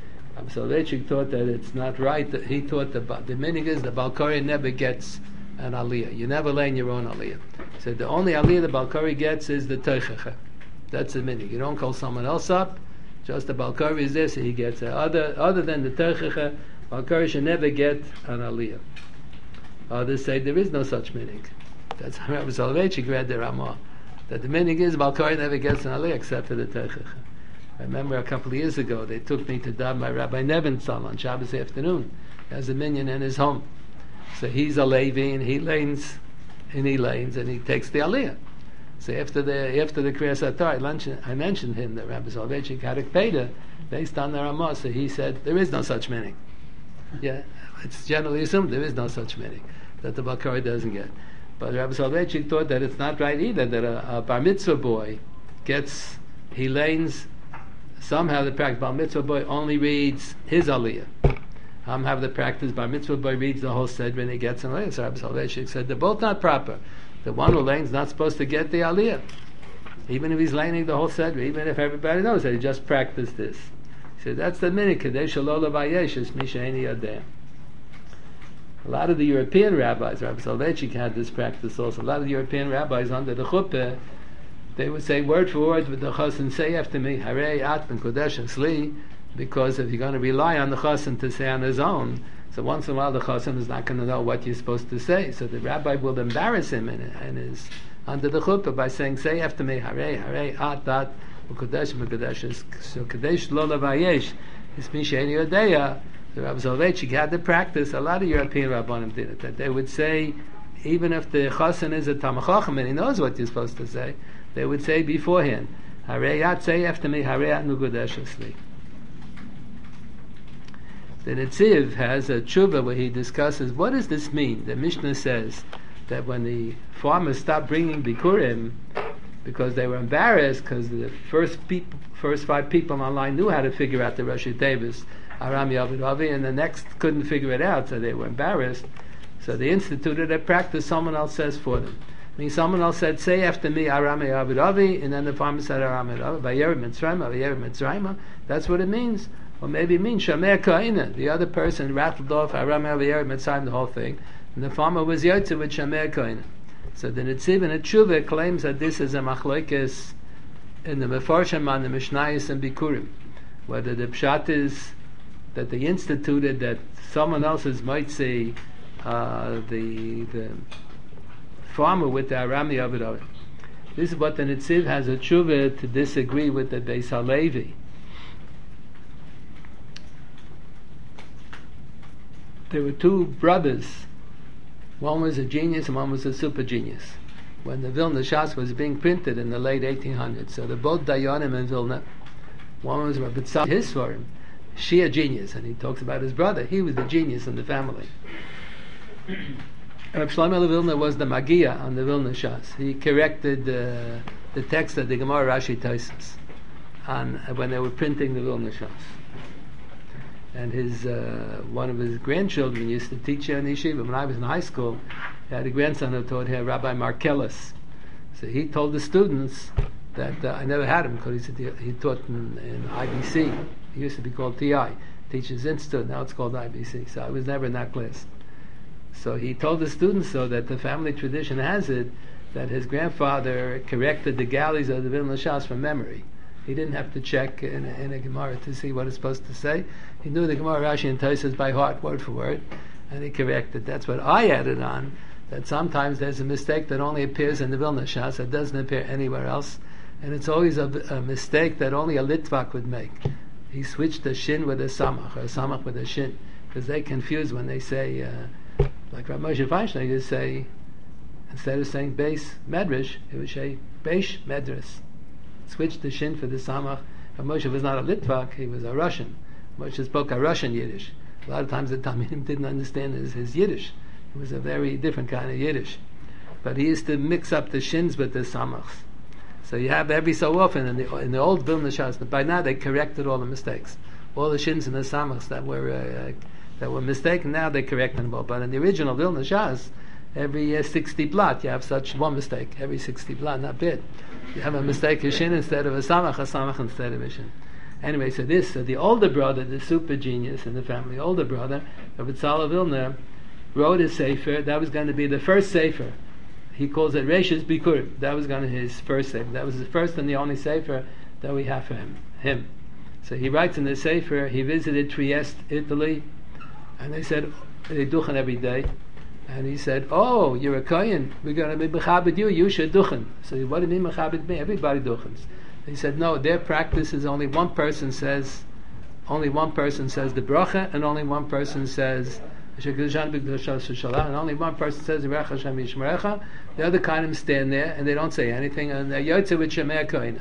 So Lechik thought that it's not right. That he thought the meaning is the Balkari never gets an Aliyah. You never lane your own Aliyah. So the only Aliyah the Balkari gets is the Teichecha. That's the meaning. You don't call someone else up. Just the Balkari is there, so he gets it. Other than the Teichecha, Balkari should never get an Aliyah. Others say there is no such meaning. That's how Rabbi Soloveitchik read the Ramah. That the meaning is Balkari never gets an Aliyah except for the Teichecha. I remember a couple of years ago they took me to Dab by Rabbi Nebenson on Shabbos afternoon. He has a minyan in his home. So he's a Levi and he lanes and he takes the Aliyah. So after the Kriyas Atar, I mentioned him that Rabbi Soloveitchik had a Peda based on the Ramah. So he said there is no such meaning. Yeah, it's generally assumed there is no such meaning that the Balkari doesn't get. But Rabbi Soloveitchik thought that it's not right either that a bar mitzvah boy he lanes. Somehow the practice bar mitzvah boy only reads his Aliyah. have the practice. Bar Mitzvah boy reads the whole Sedra and he gets an Aliyah. So Rabbi Soloveitchik said they're both not proper. The one who lanes not supposed to get the Aliyah, even if he's laning the whole Sedra, even if everybody knows that he just practiced this. He said that's the minute Kadesh Shalola Vayeshes Misha Eni Yodeh. A lot of the European rabbis, Rabbi Soloveitchik had this practice also. A lot of the European rabbis under the chuppah, they would say word for word with the chassan, say after me, Harei At Ben Kodesh Sli, because if you're going to rely on the chassan to say on his own, so once in a while the chassan is not going to know what you're supposed to say. So the rabbi will embarrass him and is under the chuppah by saying, say after me, Harei At Ben Kodesh Kodesh. So Kadesh Lo Lavayesh is Misha Eni Yodeya. The Rabbi Soloveitchik had the practice. A lot of European rabbanim did it. That they would say, even if the chassan is a Talmid Chacham and he knows what you're supposed to say, they would say beforehand, Harei, say after me, Harei Nugudesh Asli. The Netziv has a tshuva where he discusses what does this mean. The Mishnah says that when the farmers stopped bringing bikurim because they were embarrassed because the first 5 people online knew how to figure out the Rashi Davis, Aram Yavid Avi, and the next couldn't figure it out, so they were embarrassed. So they instituted a practice someone else says for them. I mean, someone else said, say after me, Aram Yavid Avi, and then the farmer said, Aram Yavid Avi, Vayerim Mitzrayim, Vayerim Mitzrayim. That's what it means. Or maybe it means Shamer Kaina. The other person rattled off Aram Yavid Mitzrayim, the whole thing, and the farmer was Yotze with Shamer Kaina. So the Netziv in the Tshuva claims that this is a machlokes in the Mefarshim on the Mishnayos and Bikurim, whether the pshat is that they instituted that someone else's might say the farmer with the Arami Avid. This is what the Netziv has a tshuva to disagree with the Beis Halevi. There were 2 brothers. One was a genius and one was a super genius. When the Vilna Shas was being printed in the late 1800s, so they're both Dayanim in Vilna. One was Rabbi Tzal, his Svarim. She a genius, and he talks about his brother. He was the genius in the family. Rabbi Shlomo Vilna was the Magia on the Vilna Shas. He corrected the text of the Gemara Rashi Tosfos when they were printing the Vilna Shas. And his one of his grandchildren used to teach here in Yeshiva. When I was in high school, he had a grandson who taught here, Rabbi Markellis. So he told the students that I never had him because he taught in IBC. It used to be called TI, Teachers Institute. Now it's called IBC. So I was never in that class. So he told the students so that the family tradition has it that his grandfather corrected the galleys of the Vilna Shas from memory. He didn't have to check in a Gemara to see what it's supposed to say. He knew the Gemara, Rashi, and Tosfos by heart, word for word, and he corrected. That's what I added on, that sometimes there's a mistake that only appears in the Vilna Shas, that doesn't appear anywhere else, and it's always a mistake that only a Litvak would make. He switched the shin with a samach, or a samach with a shin, because they confuse when they say, like Rav Moshe Feinstein used to say, instead of saying Beis Medrash, it would say Beish Medras. Switched the shin for the samach. Rav Moshe was not a Litvak, he was a Russian. Moshe spoke a Russian Yiddish. A lot of times the Talmidim didn't understand his Yiddish. It was a very different kind of Yiddish. But he used to mix up the shins with the samachs. So you have every so often in the old Vilna Shas, but by now they corrected all the mistakes. All the shins and the samachs that were mistaken, now they correct them all. But in the original Vilna Shas, every 60 blot you have such one mistake. Every 60 blot, not bad. You have a mistake, a shin instead of a samach instead of a shin. Anyway, so the older brother, the super genius in the family, older brother, Rabbi Tzal Vilna, wrote a sefer. That was going to be the first sefer. He calls it Reishis Bikurim. That was going to be his first sefer. That was the first and the only sefer that we have for him. So he writes in the sefer, he visited Trieste, Italy, and they said, they duchen every day. And he said, oh, you're a Kohen, we're going to be mechabed you should duchen. So what do you mean mechabed me? Everybody duchens. He said, no, their practice is only one person says the bracha, and only one person says, and only one person says, the other Kohanim stand there, and they don't say anything, and they're yotze with Shemer Kohen.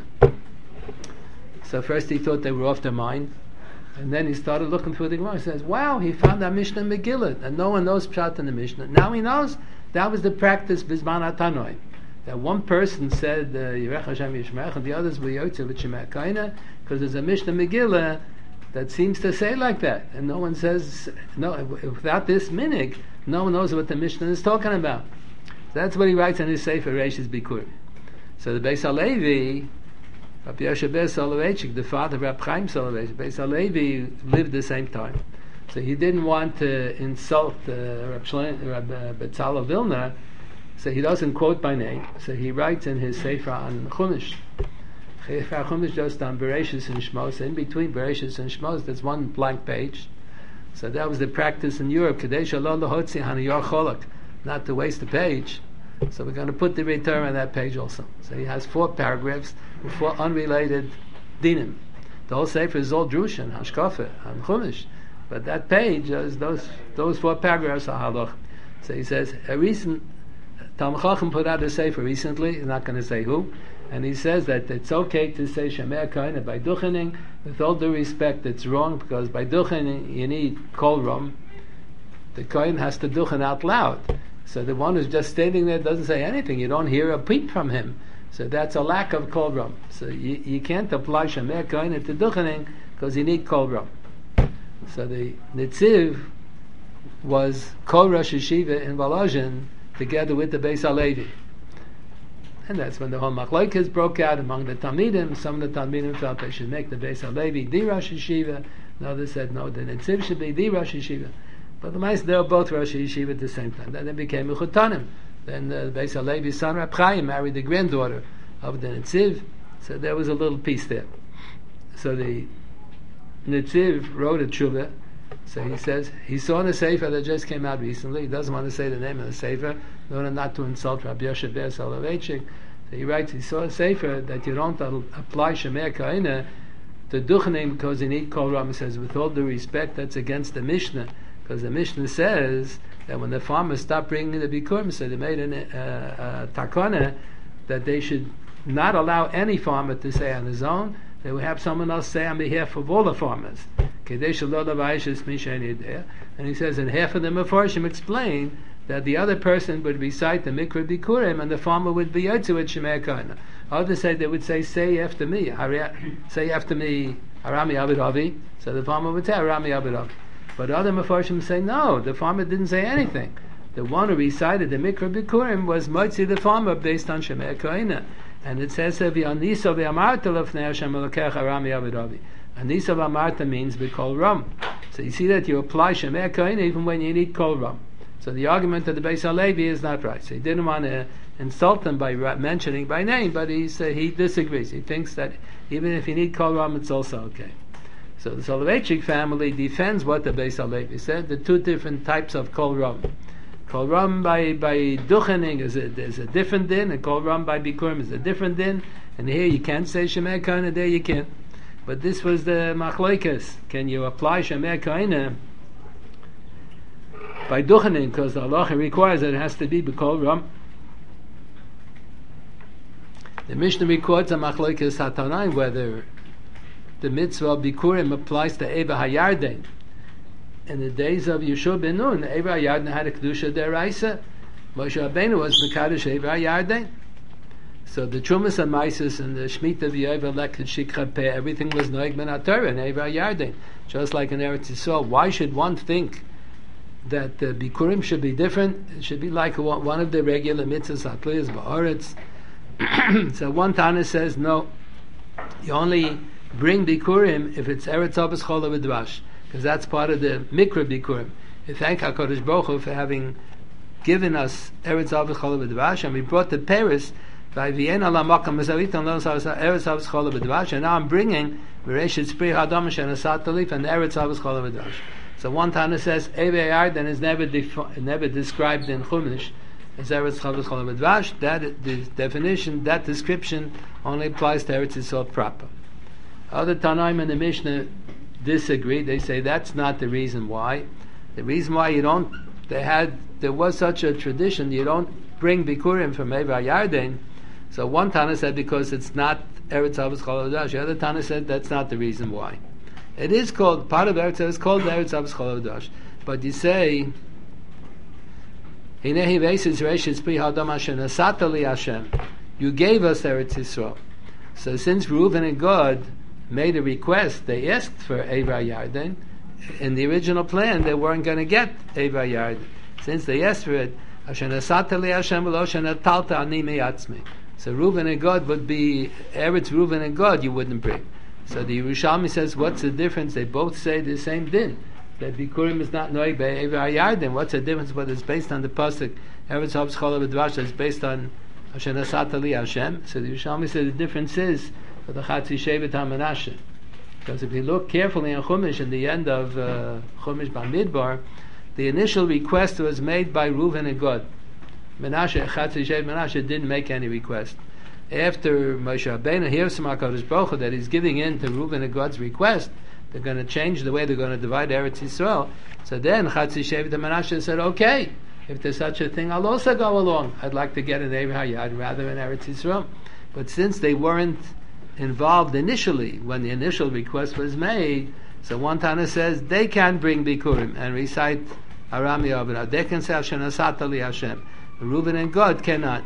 So first he thought they were off their mind, and then he started looking through the Gemara. He says, wow, he found our Mishnah Megillah, and no one knows Pshat in the Mishnah. Now he knows that was the practice Bizman HaTanoi. That one person said Yerech Hashem Yishmerech, and the others were Yotze with Shemer Kaina, because there's a Mishnah Megillah that seems to say like that, and no one says no. Without this minig, no one knows what the Mishnah is talking about. That's what he writes in his Sefer Reishis Bikurim. So the Beis Halevi, Rabbi Yoshe ben Soloveitchik, the father of Rabbi Chaim Soloveitchik, Beis Halevi lived the same time. So he didn't want to insult Rabbi Betzalel Vilna, so he doesn't quote by name. So he writes in his Sefer on Chumash. Sefer Chumash just on Bereshis and Shmos. In between Bereshis and Shmos, there's one blank page. So that was the practice in Europe, Kadesh Lo Lahotzi Haniyar Cholak, not to waste the page. So we're going to put the return on that page also. So he has 4 paragraphs with 4 unrelated dinim. The whole Sefer is all Drushan, Hashkafa, and Chumash. But that page, those 4 paragraphs are halach. So he says, a recent Talmid Chacham put out a Sefer recently, he's not going to say who, and he says that it's okay to say Shemei Kohen by Duchening. With all due respect, it's wrong, because by Duchening you need Kol Rom. The Kohen has to Duchen out loud. So the one who's just standing there doesn't say anything. You don't hear a peep from him. So that's a lack of Kol Rom. So you can't apply Shemei Kohen to Duchening, because you need Kol Rom. So the Nitziv was Kol Rosh Yeshiva in Volozhin together with the Beis Halevi. And that's when the whole Machlokes broke out among the Talmidim. Some of the Talmidim felt they should make the Beis Halevi the Rosh Yeshiva. Others said no, the Nitziv should be the Rosh Yeshiva. But the mice, they were both Rosh Yeshiva at the same time. Then they became Mechutanim. Then the Beis Halevi's son Reb Chaim married the granddaughter of the Nitziv. So there was a little piece there. So the Nitziv wrote a tshuva. So he says he saw in a Sefer that just came out recently. He doesn't want to say the name of the Sefer, in order not to insult Rabbi Yoshe ben Soloveitchik. So he writes he saw a Sefer that you don't apply Shemei Kohen to Duchening because you need Kol Ram. He says, with all due respect, that's against the Mishnah, because the Mishnah says that when the farmers stopped bringing the Bikurim, so they made a takana that they should not allow any farmer to say on his own. They would have someone else say on behalf of all the farmers. And he says, and half of the Mefarshim explain that the other person would recite the Mikra Bikurim and the farmer would be Yotze with Shemei Kohen. Others say they would say after me, say after me, Arami Avidavi. So the farmer would say Arami Avidavi. But other Mefarshim say no, the farmer didn't say anything. The one who recited the Mikra Bikurim was Motzi the farmer based on Shemei Kohen. And it says Anisa v'amarta lefnei Hashem Elokecha Arami Avidavi. Anisa v'amarta means B'Kol Ram. So you see that you apply Shemei Kohen even when you need Kol Ram. So the argument of the Beis Halevi is not right. So he didn't want to insult them by mentioning by name, but he disagrees. He thinks that even if you need Kol Ram, it's also okay. So the Soloveitchik family defends what the Beis Halevi said, the 2 different types of Kol Ram. Kol Ram by Duchening is a different din, and Kol Ram by Bikurim is a different din. And here you can't say Shemei Kohen, and there you can. But this was the Machlokes. Can you apply Shemei Kohen by Duchening? Because the halacha requires that it has to be B'Kol Ram. The Mishnah records a Machlokes Hatanaim whether the mitzvah of Bikurim applies to Eva Hayarden. In the days of Yeshua ben Nun, Eva Hayarden had a Kedusha Deraisa. Moshe Rabbeinu was Mekadosh Eva Hayarden. So the Trumas and Maisis and the Shemitah V'Yovel Leked Shikha Peh, everything was Noeg Ben HaTorah and Eva Hayarden. Just like in Eretz Yisrael. Why should one think that the Bikurim should be different? It should be like one of the regular mitzvahs, Atliyas Ba'aretz. So one Tana says, no, you only bring Bikurim if it's Eretz Avos Chola V'Dvash, because that's part of the Mikra Bikurim. We thank HaKadosh Baruch Hu for having given us Eretz Avos Chola V'Dvash, and we brought the Paris by Vienna La Makam Mazavitan Eretz Avos Chola V'Dvash, and now I'm bringing Bereshit Spri Hadam Shen Asat Talif and Eretz Avos Chola V'Dvash. So one Tana says Eva Yarden is never described in Chumash as Eretz Avos Chola V'Dvash. That the definition, that description only applies to Eretz Yisrael proper. Other Tanaim and the Mishnah disagree. They say that's not the reason why. The reason why there was such a tradition, you don't bring Bikurim from Eva Yarden. So one Tana said because it's not Eretz Avos Chola V'Dvash. The other Tana said that's not the reason why. It is called, part of Eretz is called Eretz Avos Chola V'Dvash. But you say, you gave us Eretz Yisrael. So since Reuven and Gad made a request, they asked for Eivar Yarden. In the original plan, they weren't going to get Eivar Yarden. Since they asked for it, so Reuven and Gad would be Eretz Reuven and Gad you wouldn't bring. So the Yerushalmi says, what's the difference? They both say the same din. That Bikurim is not noig by Eivar Yarden. What's the difference? But it's based on the pasuk Eretz Hob's Cholav Dvash. It's based on Asher Nasata Li Hashem. So the Yerushalmi says the difference is for the Chatzi Shevet HaManashe. Because if you look carefully in Chumash, in the end of Chumash Bamidbar, the initial request was made by Reuven and Gad. Menashe, Chatzi Shevet Menashe didn't make any request. After Moshe Rabbeinu hears from HaKadosh Baruch Hu that he's giving in to Reuven and Gad's request, they're going to change the way they're going to divide Eretz Yisrael. So then Chatzi Shevet Menashe said, okay, if there's such a thing, I'll also go along. I'd like to get an Eivar Hayad rather than Eretz Yisrael. But since they weren't involved initially, when the initial request was made, so one Tana says they can bring Bikurim and recite Aram Yavra. They can say Hashem Asata Li Hashem. Reuven and Gad cannot.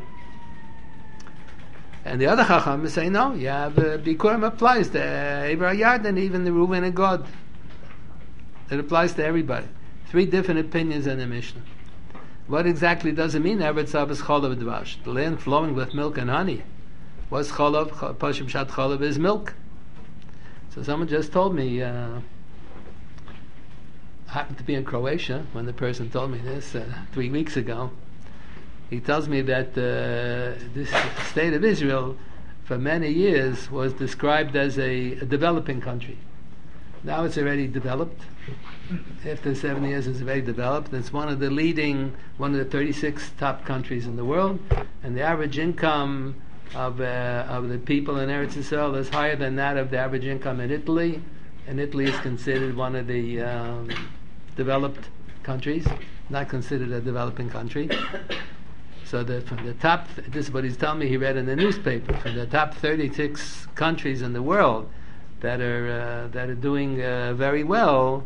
And the other Chacham is saying, no, you have Bikurim applies to Eivar Hayad and even the Reuven and Gad. It applies to everybody. 3 different opinions in the Mishnah. What exactly does it mean? Eretz Hab is Cholav Dvash, the land flowing with milk and honey. What's Cholav? Pashim Shat Cholav is milk. So someone just told me, I happened to be in Croatia when the person told me this 3 weeks ago. He tells me that this state of Israel for many years was described as a developing country. Now it's already developed. After 7 years it's very developed. It's one of the 36 top countries in the world, and the average income of the people in Eretz Yisrael is higher than that of the average income in Italy, and Italy is considered one of the developed countries, not considered a developing country. So from the top, this is what he's telling me he read in the newspaper, from the top 36 countries in the world that are doing very well,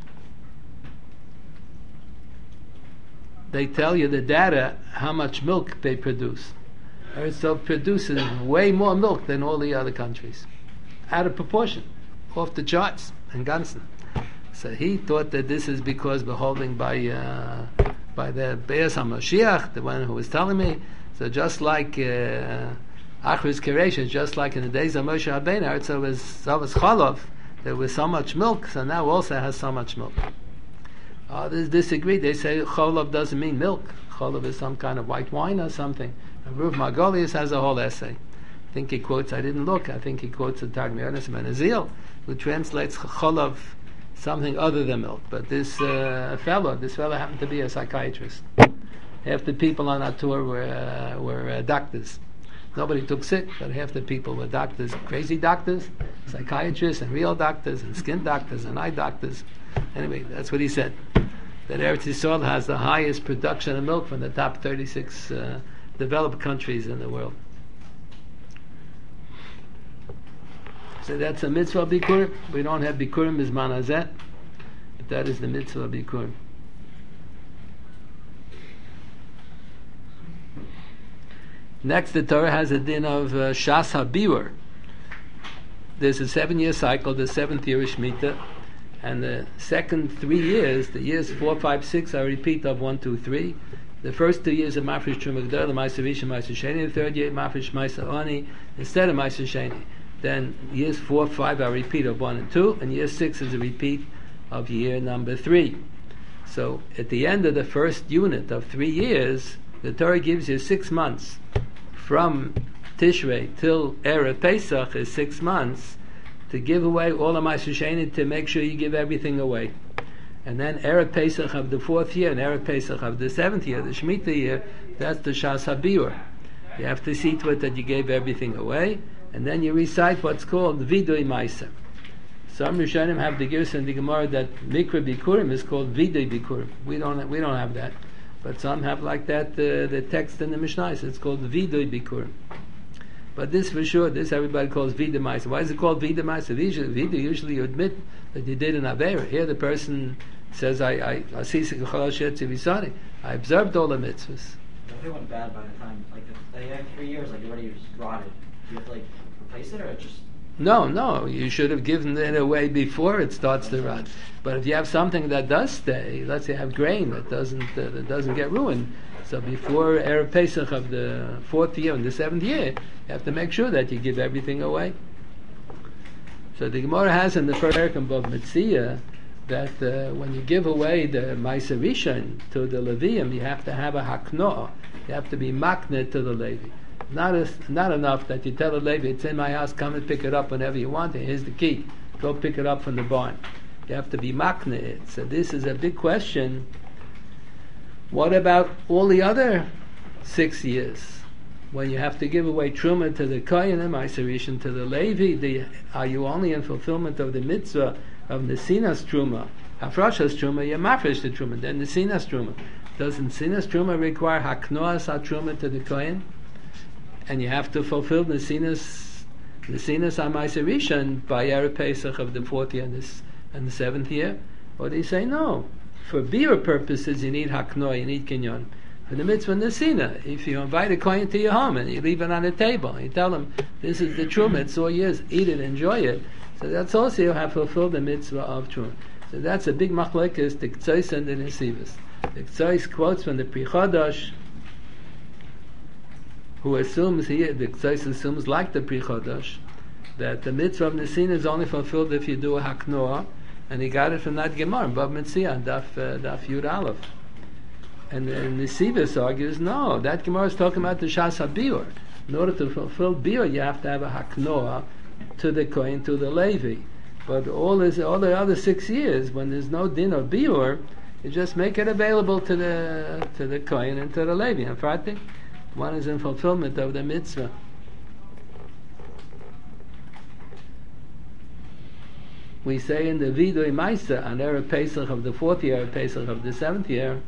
they tell you the data, how much milk they produce. Eretz Yisrael produces way more milk than all the other countries, out of proportion, off the charts in Gansen. So he thought that this is because we're holding by the Be'ez HaMashiach, the one who was telling me. So just like Achris Keresh, just like in the days of Moshe Rabbeinu, Eretz Yisrael was Zavas Cholov, there was so much milk, so now also has so much milk. Others disagree. They say Cholov doesn't mean milk. Cholov is some kind of white wine or something. And Ruv Margolius has a whole essay. I think he quotes, I didn't look, I think he quotes the Targum Yonis Ben Azil, who translates Cholov something other than milk. But this fellow happened to be a psychiatrist. Half the people on our tour were doctors. Nobody took sick, but half the people were doctors, crazy doctors, psychiatrists, and real doctors, and skin doctors, and eye doctors. Anyway, that's what he said. That Eretz Yisrael has the highest production of milk from the top 36 developed countries in the world. So that's a mitzvah bikurim. We don't have bikurim bizman hazeh, but that is the mitzvah bikurim. Next, the Torah has a din of Shas HaBiur. There's a 7-year cycle, the 7th year is Shemitah, and the second 3 years, the years 4, 5, 6, are a repeat of 1, 2, 3. The first 2 years are Mafresh Truma G'dor, Ma'aser Rishon, Ma'aser Sheni. The third year, Mafresh Ma'aser Oni, instead of Ma'aser Sheni. Then years 4, 5 are a repeat of 1 and 2, and year 6 is a repeat of year number 3. So at the end of the first unit of 3 years, the Torah gives you 6 months. From Tishrei till Erev Pesach is 6 months to give away all of Ma'aser Sheni, to make sure you give everything away. And then Erev Pesach of the 4th year and Erev Pesach of the 7th year, the Shemitah year, that's the Shas HaBiur. You have to see to it that you gave everything away, and then you recite what's called Vidui Ma'aser. Some Rishonim have the Girs and the Gemara that Mikra Bikurim is called Vidui Bikurim. We don't have that. But some have like that, the text in the Mishnah, it's called Vidui Bikurim. But this for sure, this everybody calls Vidui Ma'aser. Why is it called Vidui Ma'aser? Vidui, usually you admit that you did an Aveira. Here the person says, I observed all the mitzvahs. If it went bad by the time, like if they had 3 years, like you already just rotted, do you have to like replace it, or it just No, you should have given it away before it starts to rot. But if you have something that does stay, let's say you have grain that doesn't get ruined, so before Erev Pesach of the 4th year and the 7th year, you have to make sure that you give everything away. So the Gemara has in the first paragraph of Metzia that when you give away the Ma'aser Rishon to the Levium, you have to have a haknoah. You have to be makneh to the Levi. Not enough that you tell the Levi, it's in my house, come and pick it up whenever you want it. Here's the key. Go pick it up from the barn. You have to be makneh it. So this is a big question. What about all the other 6 years? When you have to give away Truma to the Kohen and Ma'aser Rishon to the Levi, are you only in fulfillment of the mitzvah of Nesinas Truma? Hafrashas Truma, you're mafresh the Truma. Then Nesinas Truma. Doesn't Nesinas Truma require Haknoas HaTruma to the Kohen? And you have to fulfill Nesinas HaMa'aser Rishon by Erev Pesach of the 4th year and the 7th year? Or do you say no? For biur purposes, you need Haknoah, you need Kinyon. For the mitzvah Nesina, if you invite a Kohen to your home and you leave it on the table, and you tell them, this is the Truma, it's all yours, eat it, enjoy it. So that's also you have fulfilled the mitzvah of Truma. So that's a big machlekes, the Ktsois and the Nesivos. The Ktsois quotes from the Pri Chodosh, who assumes here, the Ktsois assumes like the Pri Chodosh, that the mitzvah of Nesina is only fulfilled if you do a Haknoah, and he got it from that Gemara, Bab Metzia, Daf Yud Aleph. And Nesivos argues, no, that Gemara is talking about the Shas HaBiur. In order to fulfill Biur, you have to have a Haknoah to the Kohen, to the Levi. But all the other 6 years, when there's no din of Biur, you just make it available to the Kohen and to the Levi. In fact, one is in fulfillment of the mitzvah. We say in the Vidui Maisa on Erev Pesach of the 4th year, Erev Pesach of the 7th year,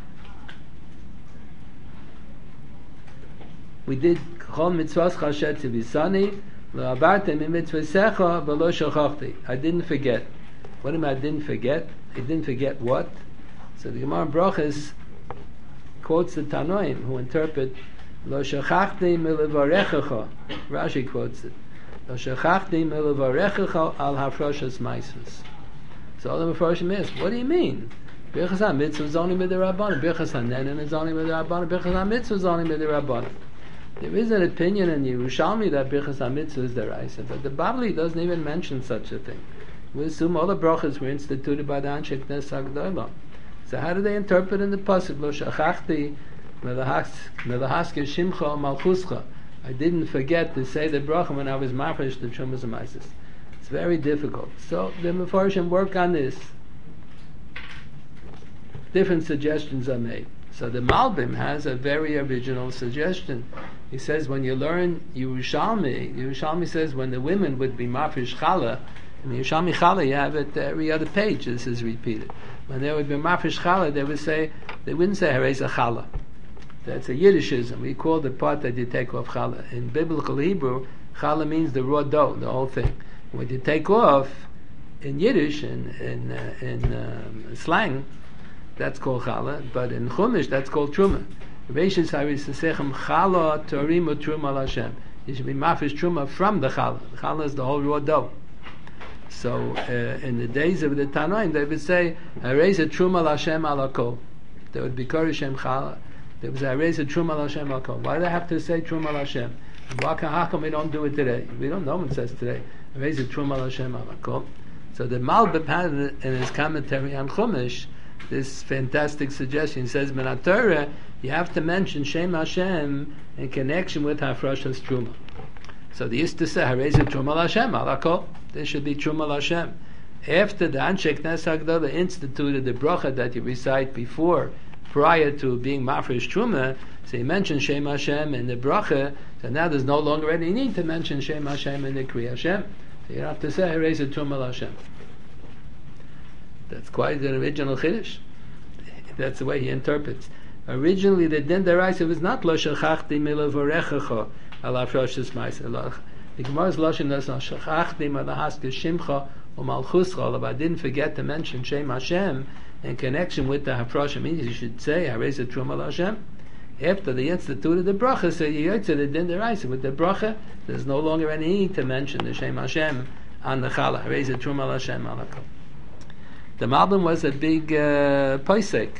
we did Chol Mitzvos Chashet Tzibisani Lo Abartem Mitzvosecha V'Lo Shochachti. I didn't forget. What do you mean I didn't forget? I didn't forget what? So the Gemara Brachos quotes the Tanoim who interpret Lo Shochachti Milevarechecha. Rashi quotes it. Lo Shochachti Milevarechecha Al Hafroshas Maisus. So all the Mepharshim ask, what do you mean? Birchas HaMitzvah is only Midirabbanan. Birchas HaNenen is only Midirabbanan. Birchas HaMitzvah is only Midirabbanan. There is an opinion in Yerushalmi that Birchas HaMitzvah is deraisa, but the Bavli doesn't even mention such a thing. We assume all the brachas were instituted by the Anshe Knes HaGdolah. So how do they interpret in the pasuk? Lo shachachti melahaske shimcha malchuscha. I didn't forget to say the bracha when I was mafresh the Trumas and Maises. It's very difficult. So the Mefarshim work on this. Different suggestions are made. So the Malbim has a very original suggestion. He says when you learn Yerushalmi says when the women would be mafresh challah, in the Yerushalmi challah you have it every other page, this is repeated. When they would be mafresh challah, they wouldn't say hareza challah. That's a Yiddishism. We call the part that you take off challah. In biblical Hebrew, challah means the raw dough, the whole thing. When you take off, in Yiddish, in slang, that's called challah, but in Chumash, that's called truma. Reishis harisasechem challah torimu truma l'Hashem. You should be mafish truma from the challah. The challah is the whole raw dough. So in the days of the Tanoim, they would say, "Hareza truma l'Hashem alakol." There would be korishem challah. There was hareza truma l'Hashem alakol. Why do they have to say truma l'Hashem? How come we don't do it today? We don't know what it says today. Hareza truma l'Hashem alakol. So the Malbim had in his commentary on Chumash this fantastic suggestion. He says, "Min Torah, you have to mention Shem Hashem in connection with Hafrashas Truma." So they used to say, "Hareza Truma l'Hashem alakol." There should be Truma l'Hashem. After the Anshe Knes HaGdolah instituted the bracha that you recite prior to being mafresh Truma, so you mention Shem Hashem in the bracha. So now there's no longer any need to mention Shem Hashem in the Kriya Hashem. So you have to say Hareza Truma l'Hashem. That's quite an original chiddush. That's the way he interprets. Originally, the din deraisa was not lo shachachti milavorechecha al hafroshas ma'aser. The Gemara's lashon is lo shachachti malahaske shimcha u'malchuscha. I didn't forget to mention Shem Hashem in connection with the hafrosh. Means you should say hareza truma l'Hashem. After they instituted the bracha, so you yotze the din deraisa. With the bracha, there's no longer any need to mention the Shem Hashem on the challah. Raise a truma Hashem alakol. The Malbim was a big posek.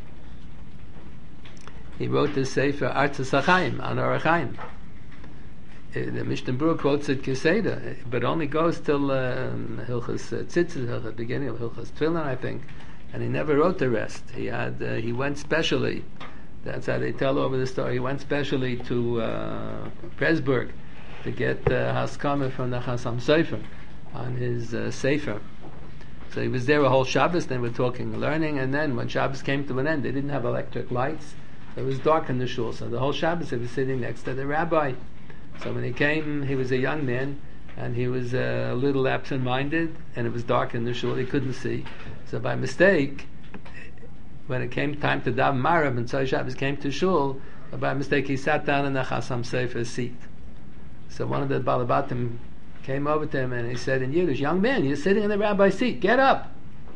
He wrote the Sefer Artzas HaChaim on Orach Chaim. The Mishnah Berurah quotes it Keseda, but only goes till Hilchas Tzitzit, the beginning of Hilchas Tefillin, I think, and he never wrote the rest. He went specially. That's how they tell over the story. He went specially to Presburg to get Haskama from the Chasam Sofer on his Sefer. So he was there a whole Shabbos. They were talking, learning, and then when Shabbos came to an end, they didn't have electric lights. It was dark in the shul. So the whole Shabbos he was sitting next to the rabbi. So when he came, he was a young man, and he was a little absent-minded, and it was dark in the shul. He couldn't see. So by mistake, when it came time to daven Marav, and Tzai Shabbos came to shul, by mistake he sat down in the Chasam Sofer's seat. So one of the Balabatim came over to him and he said in Yiddish, "Young man, you're sitting in the rabbi's seat. Get up."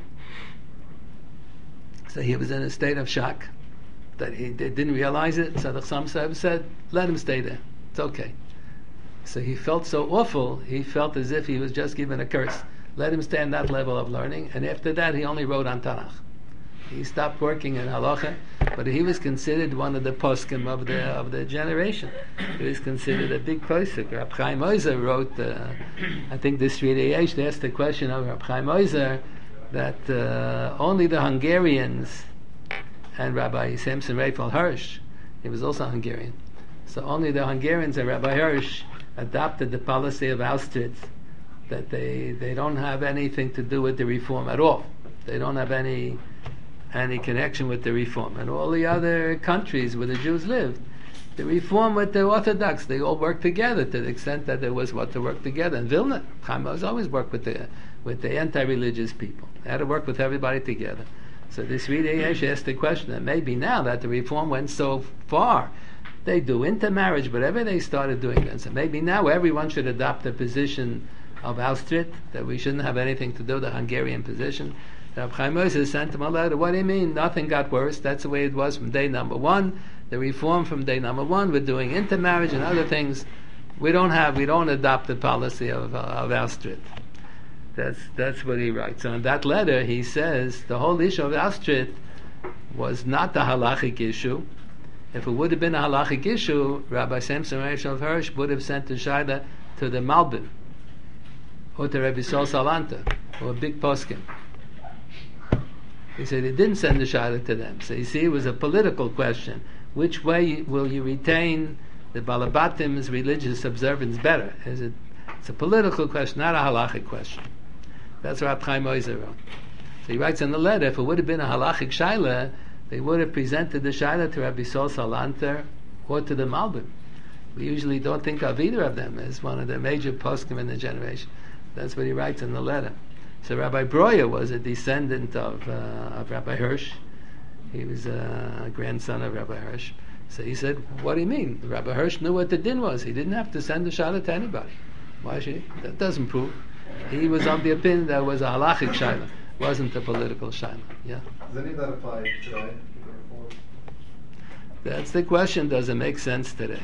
So he was in a state of shock that he didn't realize it. So the Chasam Sofer said, "Let him stay there. It's okay." So he felt so awful. He felt as if he was just given a curse. Let him stay on that level of learning. And after that, he only wrote on Tanakh. He stopped working in halacha, but he was considered one of the poskim of the generation. He was considered a big posik. Rab Chaim Ozer wrote, I think the Sridei Yesh, they asked the question of Rab Chaim Ozer that only the Hungarians and Rabbi Samson Raphael Hirsch, he was also Hungarian, so only the Hungarians and Rabbi Hirsch adopted the policy of Auschwitz, that they don't have anything to do with the reform at all. They don't have any connection with the reform. And all the other countries where the Jews lived, the reform with the Orthodox, they all worked together to the extent that there was what to work together. In Vilna, Chaim Ozer always worked with the anti-religious people. They had to work with everybody together. So this Sridei Yesh asked the question that maybe now that the reform went so far, they do intermarriage, whatever they started doing then. So maybe now everyone should adopt the position of Auschwitz, that we shouldn't have anything to do with the Hungarian position. Rab Chaim Ozer sent him a letter. What do you mean? Nothing got worse. That's the way it was from day number one. The reform from day number one. We're doing intermarriage and other things. We don't adopt the policy of Auschwitz. That's what he writes. So in that letter, he says the whole issue of Auschwitz was not the halachic issue. If it would have been a halachic issue, Rabbi Samson Raphael Hirsch would have sent the Shaila to the Malbim, or to Rabbi Sol Salanta, or a big poskim. He said he didn't send the Shaila to them. So you see, it was a political question. Which way will you retain the Balabatim's religious observance better? It's a political question, not a halachic question. That's what Rab Chaim Ozer wrote. So he writes in the letter, if it would have been a halachic Shaila, they would have presented the Shaila to Rabbi Sol Salanter or to the Malbim. We usually don't think of either of them as one of the major poskim in the generation. That's what he writes in the letter. So Rabbi Breuer was a descendant of Rabbi Hirsch. He was a grandson of Rabbi Hirsch. So he said, what do you mean? Rabbi Hirsch knew what the din was. He didn't have to send the Shaila to anybody. Why should he? That doesn't prove. He was of the opinion that was a halachic Shaila, wasn't a political Shaila. Yeah. Does any of that apply today? That's the question. Does it make sense today?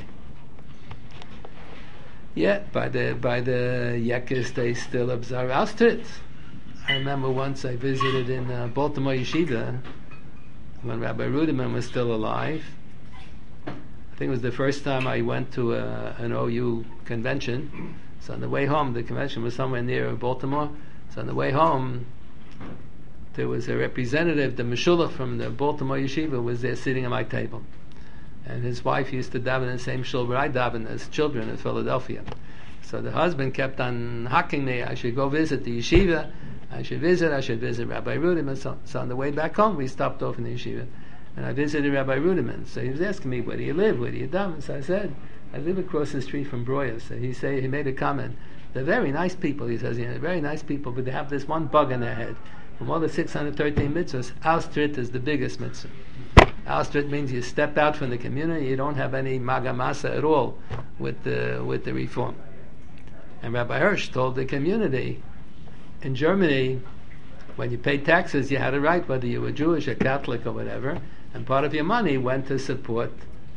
Yeah, by the Yekis they still observe Auschwitz. I remember once I visited in Baltimore Yeshiva when Rabbi Ruderman was still alive. I think it was the first time I went to an OU convention. So on the way home, the convention was somewhere near Baltimore. So on the way home, there was a representative, the Meshulach from the Baltimore Yeshiva, was there sitting at my table. And his wife used to daven in the same shul where I daven as children in Philadelphia. So the husband kept on hacking me, I should go visit the yeshiva, I should visit Rabbi Ruderman. So on the way back home, we stopped off in the yeshiva. And I visited Rabbi Ruderman. So he was asking me, where do you live? Where do you daven? So I said, I live across the street from Breuer. So he made a comment. They're very nice people, he says, very nice people, but they have this one bug in their head. From all the 613 mitzvahs, Auschwitz is the biggest mitzvah. Auschwitz means you step out from the community, you don't have any magamasa at all with the reform. And Rabbi Hirsch told the community, in Germany, when you paid taxes, you had a right, whether you were Jewish or Catholic or whatever, and part of your money went to support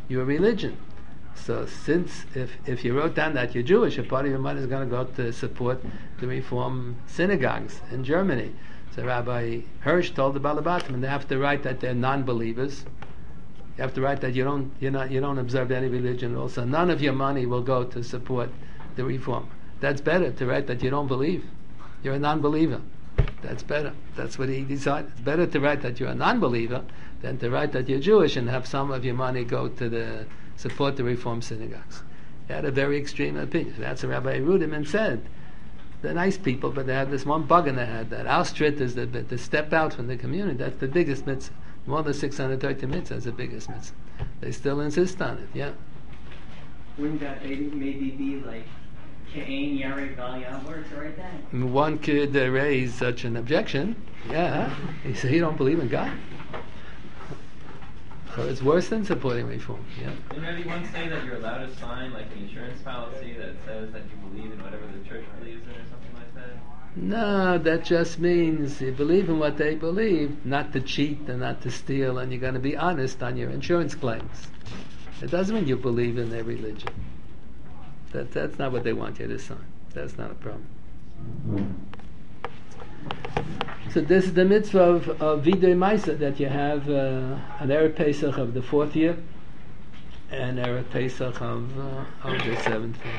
your religion. So since if you wrote down that you're Jewish, a part of your money is going to go to support the Reform synagogues in Germany. So Rabbi Hirsch told the Balabatim, they have to write that they're non-believers. You have to write that you don't observe any religion at all. So none of your money will go to support the Reform. That's better to write that you don't believe. You're a non-believer. That's better. That's what he decided. It's better to write that you're a non-believer than to write that you're Jewish and have some of your money go to support the Reform synagogues. They had a very extreme opinion. That's what Rabbi Rudiman said. They're nice people, but they had this one bug in their head that Auschwitz is to step out from the community. That's the biggest mitzvah. More than 630 mitzvahs is the biggest mitzvah. They still insist on it, yeah. Wouldn't that maybe be like Ka'ain Yarek Val Yavor to write that? One could raise such an objection. Yeah, he said you don't believe in God. So it's worse than supporting Reform. Yeah. Didn't anyone say that you're allowed to sign like an insurance policy that says that you believe in whatever the church believes in, or something like that? No, that just means you believe in what they believe, not to cheat and not to steal, and you're going to be honest on your insurance claims. It doesn't mean you believe in their religion. That's not what they want you to sign. That's not a problem. So this is the mitzvah of Vidui Maisa, that you have an Erev Pesach of the 4th year and Erev Pesach of the 7th year.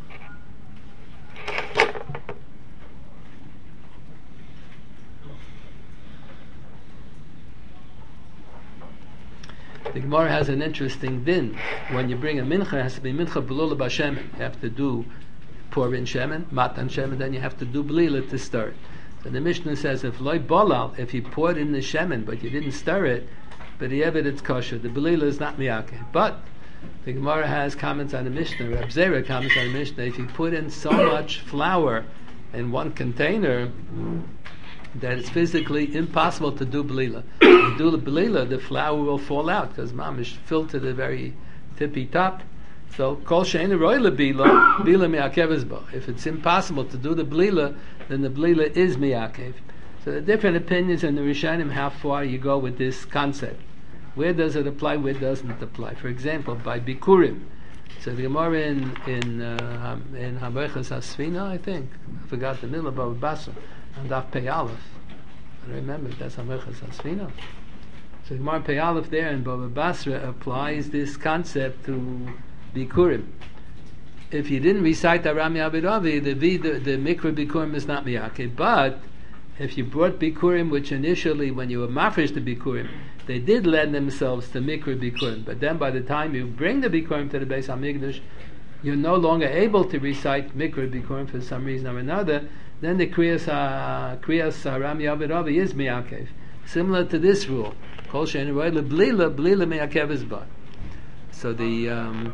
The Gemara has an interesting din. When you bring a mincha, it has to be mincha b'lula b'shemen. You have to pour in shemen, matan shemen, then you have to do blila to stir it. So the Mishnah says, if loy bolal, if you poured in the shemen but you didn't stir it, but the evid it's kosher. The blila is not miyakeh. But the Gemara has comments on the Mishnah. Reb Zera comments on the Mishnah. If you put in so much flour in one container that it's physically impossible to do blila. To do the blila, the flour will fall out because mamish filled to the very tippy top. So kol she'ein roy lebila, bila mi'akev bo. If it's impossible to do the blila, then the blila is mi'akev. So the different opinions in the Rishonim how far you go with this concept. Where does it apply? Where doesn't it apply? For example, by bikurim. So the Gemara in Haberchas Hasfina, I think, I forgot the middle of Bava Basra, and Daf Pei Aleph. I remember that's Haberchas Hasfina. So the Gemara Pei Aleph there in Bava Basra applies this concept to bikurim. If you didn't recite Arami Abiravi, the mikra bikurim is not miyake. But if you brought bikurim, which initially when you were mafresh the bikurim, they did lend themselves to mikra bikurim. But then by the time you bring the bikurim to the Beis Hamikdash, you're no longer able to recite mikra bikurim for some reason or another. Then the kriyas Arami Abiravi is miyakev. Similar to this rule, kol she'ein roy leblila, blila miyakev is bar. So the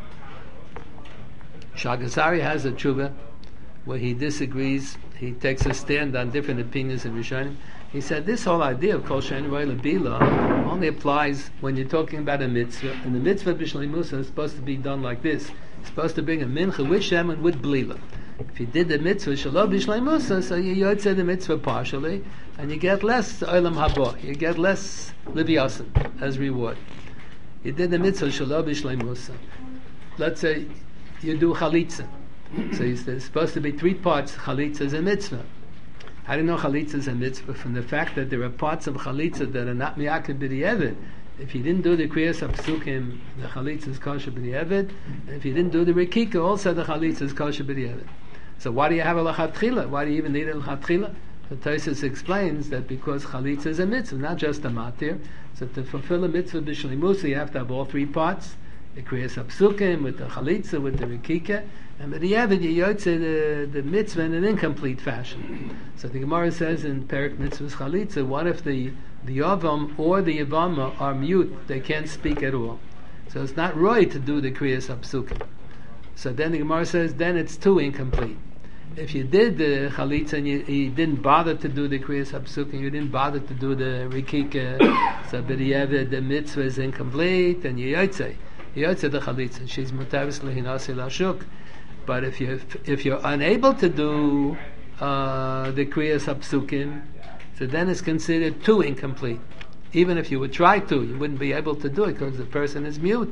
Shagazari has a tshuva where he disagrees. He takes a stand on different opinions in Rishonim. He said this whole idea of kol she'ein roy lebila only applies when you're talking about a mitzvah. And the mitzvah b'shlei musa is supposed to be done like this. You're supposed to bring a mincha with shem and with blila. If you did the mitzvah shalom b'shlei musa, so you yotzei the mitzvah partially, and you get less olam haba. You get less liviasin as reward. You did the mitzvah shalom b'shlei musa. Let's say you do chalitza. So there's supposed to be 3 parts. Chalitza is a mitzvah. How do you know chalitza is a mitzvah? From the fact that there are parts of chalitza that are not miyaked b'di'evid. If you didn't do the kriyas hapsukim, the chalitza is kosher b'di'evid. And if you didn't do the rikika, also the chalitza is kosher b'di'evid. So why do you have a lachatchila? Why do you even need a lachatchila? The Tosfos explains that because chalitza is a mitzvah, not just a matir. So to fulfill a mitzvah b'shli musa, you have to have all 3 parts. The kriyas hapsukim, with the chalitza, with the rikika, and with the Yevid, you yotze the mitzvah in an incomplete fashion. So the Gemara says in Perik Mitzvahs Chalitza, what if the Yavam or the Yavama are mute? They can't speak at all. So it's not right to do the kriyas hapsukim. So then the Gemara says, then it's too incomplete. If you did the chalitza and you didn't bother to do the kriyas hapsukim, you didn't bother to do the rikika, so b'di'evid the mitzvah is incomplete, and you yotze the chalitza. She's mutavis lehinasi lashuk. But if you're unable to do the kriyas hapsukim, so then it's considered too incomplete. Even if you would try to, you wouldn't be able to do it because the person is mute.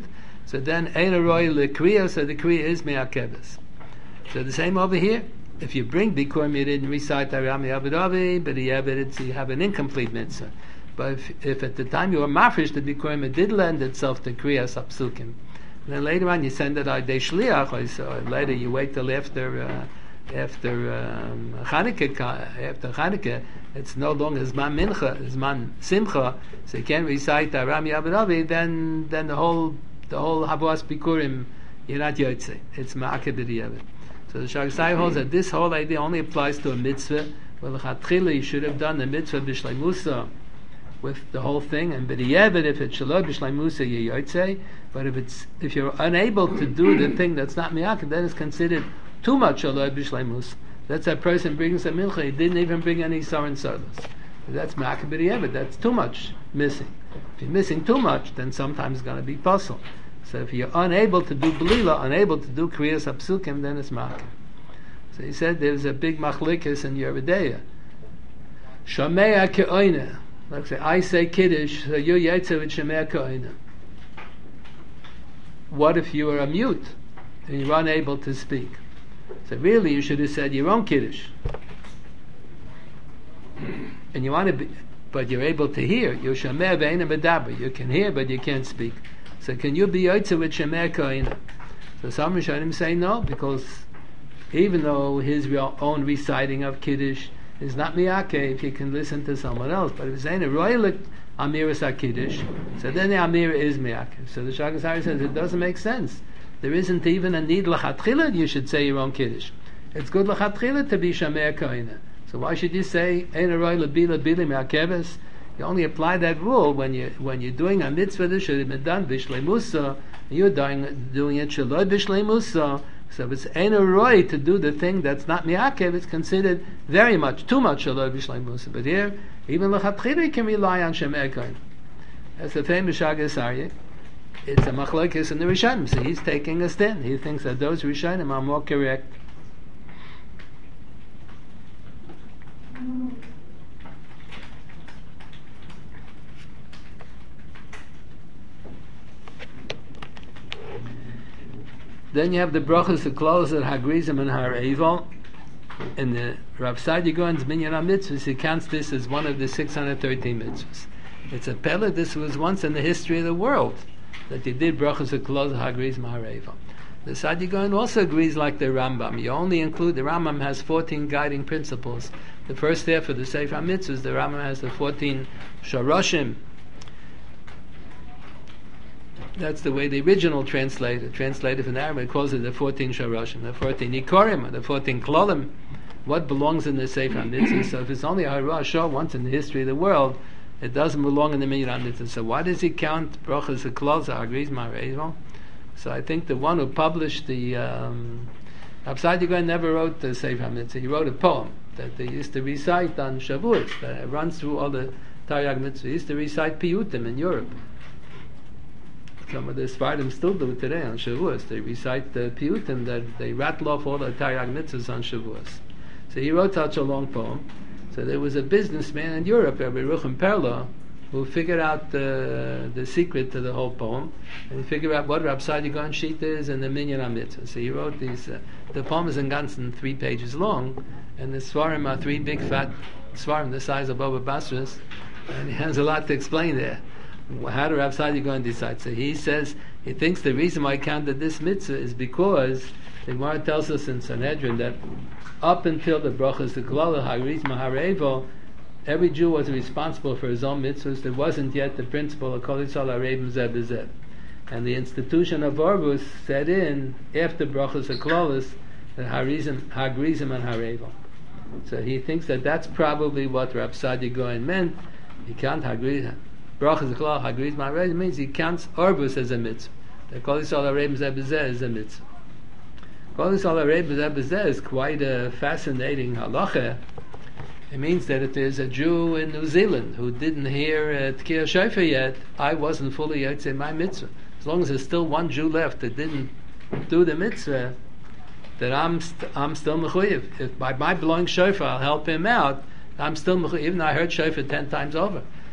So then ein aroi lekriya, so the kriya is me'akeves. So the same over here. If you bring bikurim, you didn't recite Arami Avidavi, but you have an incomplete mitzvah. But if at the time you were mafresh the bikurim, it did lend itself to kriyas apsukim. Then later on you send it out de shliach, or later you wait till after Chanukah, it's no longer Zman Mincha, Zman Simcha, so you can't recite Arami Avidavi. Then the whole Havas Bikurim, you're not Yotze. It's Ma'akeh b'diavad. So the Shagasai holds that this whole idea only applies to a mitzvah. Well, l'chatchila you should have done the mitzvah b'shleimusa with the whole thing, and b'diavad if it's shalom b'shleimusa you Yotze. But if you're unable to do the thing that's not Ma'akeh, then it's considered too much shalom b'shleimusa. That's a person brings a mincha, he didn't even bring any sar and sodas. That's Ma'akeh b'diavad. That's too much missing. If you're missing too much, then sometimes it's going to be puzzle. So if you're unable to do Belila, unable to do Kriyas Apsukim, then it's Makeh. So he said there's a big machlikas in Yeridea. Shamea ke'oina. Like say, I say Kiddush, so you're Yetzer with Shamea ke'oina. What if you are a mute and you're unable to speak? So really you should have said your own Kiddush. And you want to be, but you're able to hear. You're Shamea ve'ena medaber. You can hear, but you can't speak. So can you be Yotze with Shemeh Koina? So some Rishonim say no, because even though his own reciting of Kiddush is not Miyakeh, if you can listen to someone else, but if it's ain't a royal Amir is Kiddush, so then the Amir is Miyakeh. So the Shagas Hari says it doesn't make sense. There isn't even a need l'chatchila you should say your own Kiddush. It's good l'chatchila to be Shemeh Koina. So why should you say ain't a royal bila Miyakeves? You only apply that rule when you're doing a mitzvah that should have been done bishlei musa, and you're doing it shaloi bishlei musa. So if it's ein roy to do the thing that's not miyakev, it's considered very much too much shaloi bishlei musa. But here, even l'chatchila can rely on shemei kohen. That's the famous Shagas Aryeh. It's a machlokes in the Rishonim. So he's taking a stand. He thinks that those Rishonim are more correct. Then you have the brachas to close at Hagrizim and Har Eival. In the Rav Saadia Gaon's Minyan HaMitzvahs, he counts this as one of the 613 mitzvahs. It's a pella. This was once in the history of the world that they did brachas to close at Hagrizim and Har Eival. The Saadia Gaon also agrees like the Rambam. You only include, the Rambam has 14 guiding principles. The first half of the Sefer HaMitzvahs, the Rambam has the 14 Shoroshim. That's the way the original translator from Arabic calls it, the 14 Shoroshim, the 14 Ikorim, the 14 Klolim. What belongs in the Sefer HaMitzvah? So if it's only a Hara Shor once in the history of the world, it doesn't belong in the Minyan HaMitzvah. So why does he count brachas to close Hagriz Ma'arezel? So I think the one who published the Rav Saadia Gaon never wrote the Sefer HaMitzvah. He wrote a poem that they used to recite on Shavuos, that runs through all the Taryag Mitzvah. He used to recite Piyutim in Europe. Some of the Sfardim still do it today on Shavuos. They recite the Piyutim, that they rattle off all the Taryag Mitzvahs on Shavuos. So he wrote such a long poem. So there was a businessman in Europe, Rabbi Ruchim Perla, who figured out the secret to the whole poem, and he figured out what Rav Saadia Gaon sheet is and the Minyan HaMitzvah. So he wrote these. The poem is in Ganzen 3 pages long, and the Svarim are 3 big fat Svarim the size of Baba Basras, and he has a lot to explain there. How do Rav Saadia Gaon decide? So he says he thinks the reason why he counted this mitzvah is because the Gemara tells us in Sanhedrin that up until the brachas the Klala Hagriz Maharevo, every Jew was responsible for his own mitzvahs. There wasn't yet the principle of Kol Yisrael Arevim Zeh B'Zeh, and the institution of Orvus set in after brachas the Klalas, the Hagrizim and Harevo. So he thinks that that's probably what Rav Saadia Gaon meant. He can't Hagriz. Brachas Klal Hagriz Ma'arei means he counts Orbus as a mitzvah. The Kol Yisrael Arevim Zeh B'Zeh is a mitzvah. Kol Yisrael Arevim Zeh B'Zeh is quite a fascinating halacha. It means that if there's a Jew in New Zealand who didn't hear Tkir Shofar yet, I wasn't fully Yotzei my mitzvah. As long as there's still one Jew left that didn't do the mitzvah, that I'm still mechuyev. If by blowing shofar I'll help him out, I'm still mechuyev, even though I heard shofar 10 times over.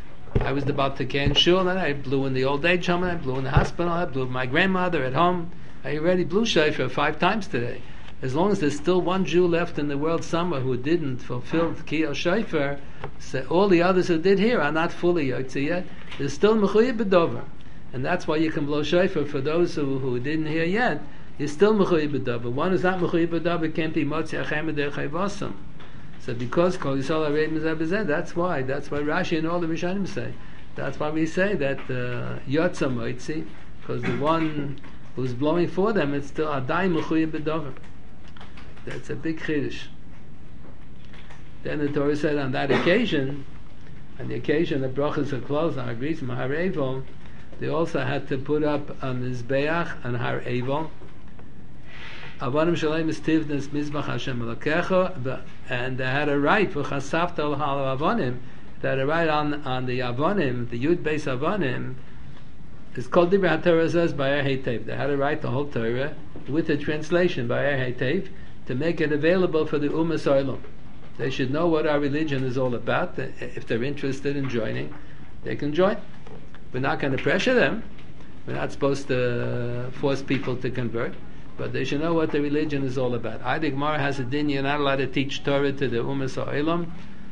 I was about to can shul, and I blew in the old age home, and I blew in the hospital, I blew with my grandmother at home. I already blew shofar 5 times today. As long as there's still one Jew left in the world somewhere who didn't fulfill Kiyah Shofar, so all the others who did here are not fully Yotze yet. There's still Mechuyah B'Dover. And that's why you can blow Shofar for those who didn't hear yet. You're still Mechuyah B'Dover. One who's not Mechuyah B'Dover can't be Motzi Achem Eder Chayvasam. So because Kol Yisrael Areid Mizeh B'Zeh, that's why Rashi and all the Rishonim say. That's why we say that Yotza Motzi, because the one who's blowing for them, it's still Adai Mechuyah B'Dover. That's a big chiddush. Then the Torah said on the occasion that brachas are closed on Agris Har Eival, they also had to put up a mizbeach on Har Eival. Avanim Shalem is Tivnes Mizbach Hashem Elokecha, and they had a right for Chasafta al Avanim. They had a right on the Avanim, the Yud Beis Avanim. It's called Divrei HaTorah Zos Ba'er Heitev. They had a right to whole Torah with a translation Ba'er Heitev, to make it available for the Ummah Olam. They should know what our religion is all about. If they're interested in joining, they can join. We're not going to pressure them. We're not supposed to force people to convert, but they should know what the religion is all about. The Gemara has a din, you're not allowed to teach Torah to the Ummah Olam.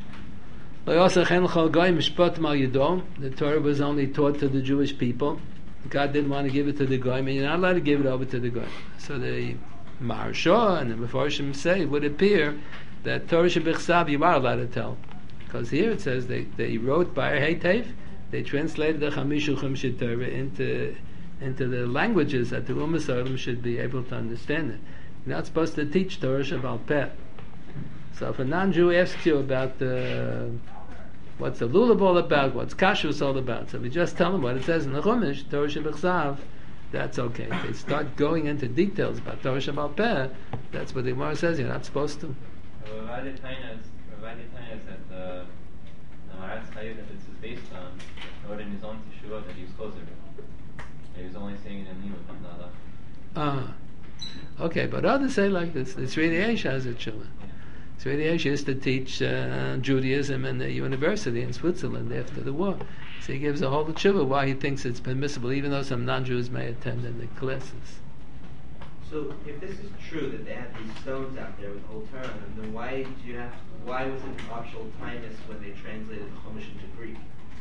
The Torah was only taught to the Jewish people. God didn't want to give it to the Goyim, and you're not allowed to give it over to the Goyim. So the Maharsha and the Mefarshim say it would appear that Torah Shebichsav you are allowed to tell, because here it says they wrote by Heitev, they translated the Chamishu Chumshei Torah into the languages that the Ummah Olam should be able to understand it. You're not supposed to teach Torah Shebal Peh. So if a non-Jew asks you about what's the lulav all about, what's kashrus all about, so we just tell them what it says in the Chumash, Torah Shebichsav. That's okay. If they start going into details about Torah Shebal Peh, that's what the Gemara says you're not supposed to. Ravadi Taina is that the Maharatz Chayyim that this is based on, wrote in his own Teshuvah that he was closer to. He was only saying it in Limud, not okay, but others say like this. The Tzvei Eish has a Teshuvah. Tzvei Eish used to teach Judaism in the university in Switzerland after the war. So he gives a whole tshuva why he thinks it's permissible, even though some non-Jews may attend in the classes. So, if this is true that they had these stones out there with the whole Torah, then why was it an optional Tainus when they translated the Chumash into Greek?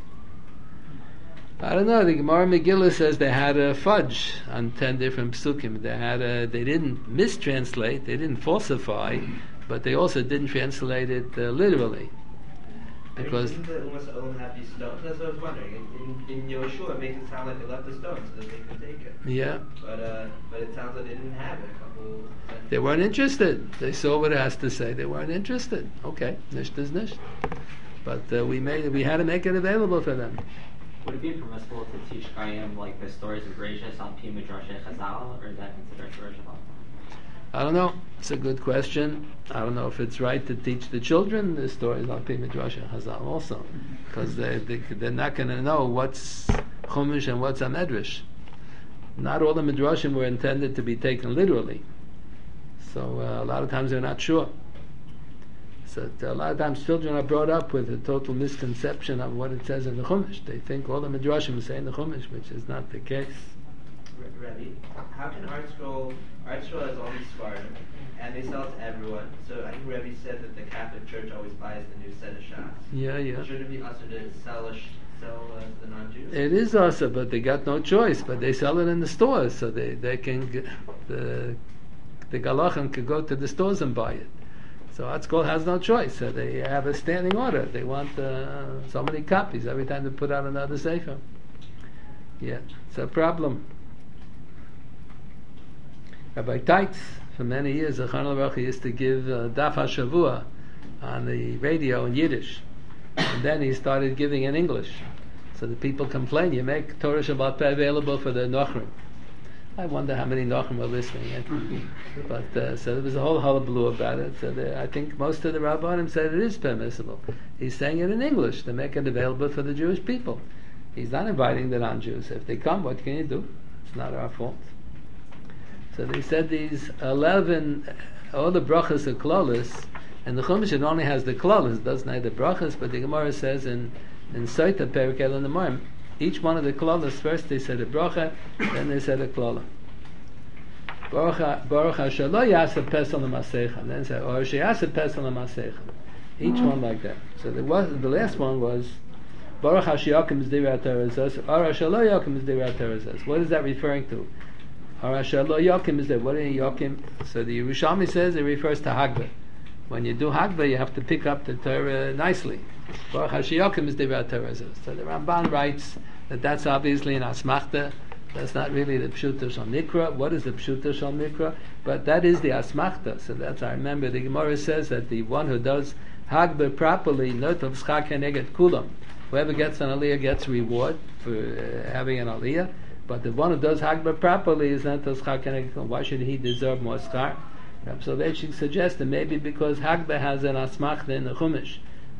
I don't know. The Gemara Megillah says they had a fudge on 10 different psukim. They didn't mistranslate, they didn't falsify, but they also didn't translate it literally. Because didn't the Ummah Olam have these stones? That's what I was wondering. In Yoshua, it makes it sound like they left the stones so that they could take it. Yeah. But it sounds like they didn't have it a couple. They weren't interested. They saw what it has to say. They weren't interested. Okay, nisht is nisht. But we had to make it available for them. Would it be permissible to teach Chayyim like the stories of Gracious on Pi Midrashei Chazal, or is that considered Torah Shebal? I don't know. It's a good question. I don't know if it's right to teach the children the stories on Pi Midrashei Chazal also, because they're not going to know what's Chumash and what's a Medrash. Not all the Midrashim were intended to be taken literally, so a lot of times they're not sure. So a lot of times children are brought up with a total misconception of what it says in the Chumash. They think all the Midrashim say in the Chumash, which is not the case. Rebbe, how can Art Scroll has all these svarim, and they sell it to everyone. So I think Rebbe said that the Catholic Church always buys the new set of shots. Yeah. Shouldn't it be us to sell the non-Jews? It is also, but they got no choice. But they sell it in the stores, so they can the Galachim can go to the stores and buy it. So Atzkol has no choice. So they have a standing order. They want so many copies every time they put out another sefer. Yeah, it's a problem. Rabbi Teitz, for many years, the Zechron Levarach used to give Daf HaShavua on the radio in Yiddish, and then he started giving in English. So the people complain, you make Torah Shebal Peh available for the Nochrim. I wonder how many Nochrim were listening. But so there was a whole hullabaloo about it. So I think most of the Rabbanim said it is permissible. He's saying it in English to make it available for the Jewish people. He's not inviting the non-Jews. If they come, what can you do? It's not our fault. So they said these 11, all the brachas are klolis, and the Chumash it only has the klolis, it doesn't have the brachas, but the Gemara says in in Soita Perik El Nemorim, each one of the klolas, first they said a bracha, then they said a klola. Baruch Asher Lo Yaseh Pesel L'Masecha, then said Or Sheyaseh Pesel L'Masecha. Each one like that. So the last one was Baruch Asher Yakim Zdirat Terazos, Or Asher Lo Yakim Zdirat Terazos. What is that referring to? Or Asher Lo Yakim is there. What is Yakim? So the Yerushalmi says it refers to Hagba. When you do Hagba, you have to pick up the Torah nicely. Baruch Asher Yakim is Zdirat Terazos. So the Ramban writes that that's obviously an asmachta. That's not really the Pshuta Shal Mikra. What is the Pshuta Shal Mikra? But that is the asmachta. So that's, I remember the Gemara says that the one who does Hagba properly, Notov Schak Keneget Kulam. Whoever gets an aliyah gets reward for having an aliyah. But the one who does Hagba properly is Notov Schak Keneget Kulam. Why should he deserve more schar? So Veshik suggested maybe because Hagba has an asmachta in the Chumash.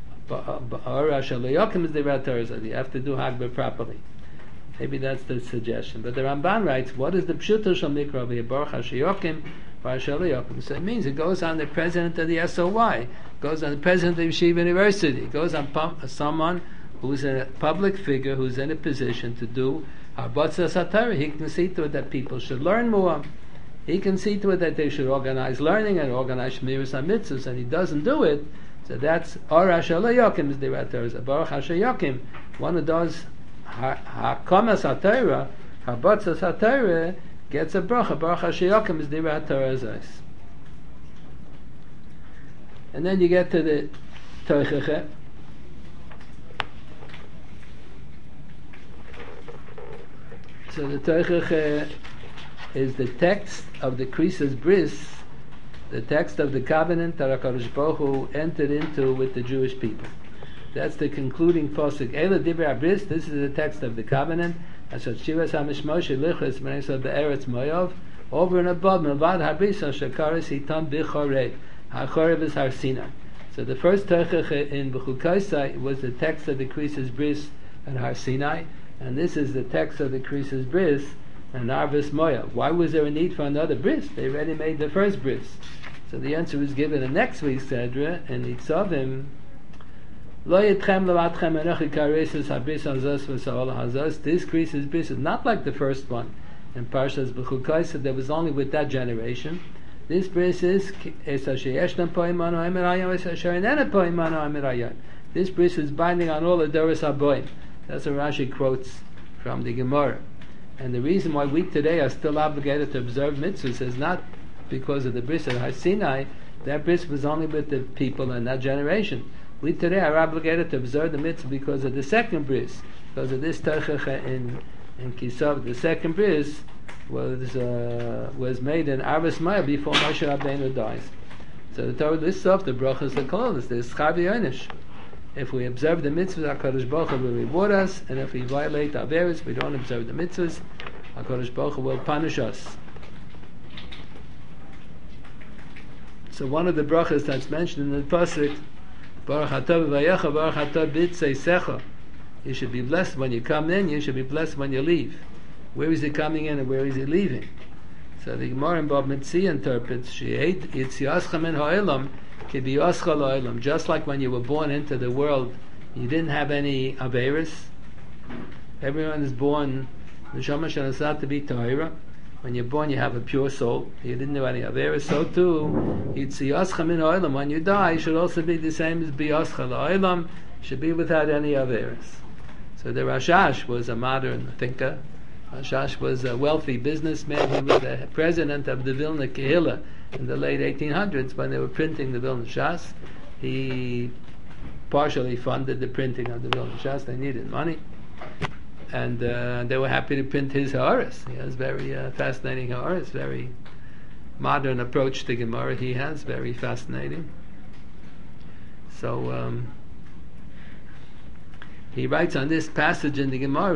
You have to do Hagba properly. Maybe that's the suggestion. But the Ramban writes, what is the Pshuta Shal Mikra of Baruch Asher Yakim, Baruch Asher Lo Yakim? So it means it goes on the president of the SOY, goes on the president of Yeshiva University, it goes on someone who's a public figure, who's in a position to do Harbatzas HaTorah. He can see to it that people should learn more. He can see to it that they should organize learning and organize Shmiras HaMitzvahs, and he doesn't do it. So that's Or Asher Lo Yakim is the Torah. Baruch Asher Yakim, one who does Hakamas HaTorah, Habatzas HaTorah, gets a bracha. Baruch Asher Yakim is Divrei Torah Zos. And then you get to the Toicheche. So the Toicheche is the text of the Krisis Bris, the text of the covenant that HaKadosh Baruch Hu entered into with the Jewish people. That's the concluding posuk. Ela Divrei Bris. This is the text of the covenant. Asher Shivas HaMishmoshe Lichos B'Nesod Be'eretz Moav. Over and above Milvad HaBris Asher Kares Hitam B'Chorev. HaChorev is Har Sinai. So the first Toicheche in B'chukaisai was the text of the Krisis Bris and Har Sinai, and this is the text of the Krisis Bris and Arvis Moav. Why was there a need for another bris? They already made the first bris. So the answer was given in next week's Sedra, and Nitzavim. This Krisis Bris is not like the first one in Parshas B'chukaisai that was only with that generation. This bris is this bris is binding on all the Doros HaBoim. That's what Rashi quotes from the Gemara. And the reason why we today are still obligated to observe mitzvahs is not because of the bris of Har Sinai. That bris was only with the people in that generation. We today are obligated to observe the mitzvah because of the second bris, because of this Toicheche in Kisov. The second bris was made in Arvis Maya before Moshe Rabbeinu dies. So the Torah lists off the brachas and kololos. There's schar v'yonish. If we observe the mitzvahs, HaKadosh Baruch Hu will reward us, and if we violate averos, we don't observe the mitzvahs, HaKadosh Baruch Hu will punish us. So one of the brachas that's mentioned in the pasuk, Baruch Atah v'vayecha, Baruch Atah b'tzeisecha. You should be blessed when you come in, you should be blessed when you leave. Where is he coming in and where is he leaving? So the Gemara in Bab Metzia interprets, Yitziaschem in ha'olam, ki biyascha la'olam. Just like when you were born into the world, you didn't have any averis. Everyone is born, neshama shenasat to be tahira. When you're born, you have a pure soul. You didn't do any averis. So too, Yitziaschem in ha'olam. When you die, you should also be the same as biyascha la'olam. Should be without any averis. So the Rashash was a modern thinker. Rashash was a wealthy businessman. He was the president of the Vilna Kehillah in the late 1800s when they were printing the Vilna Shas. He partially funded the printing of the Vilna Shas. They needed money. And they were happy to print his Ha'aris. He has very fascinating Ha'aris, very modern approach to Gemara he has, very fascinating. So he writes on this passage in the Gemara,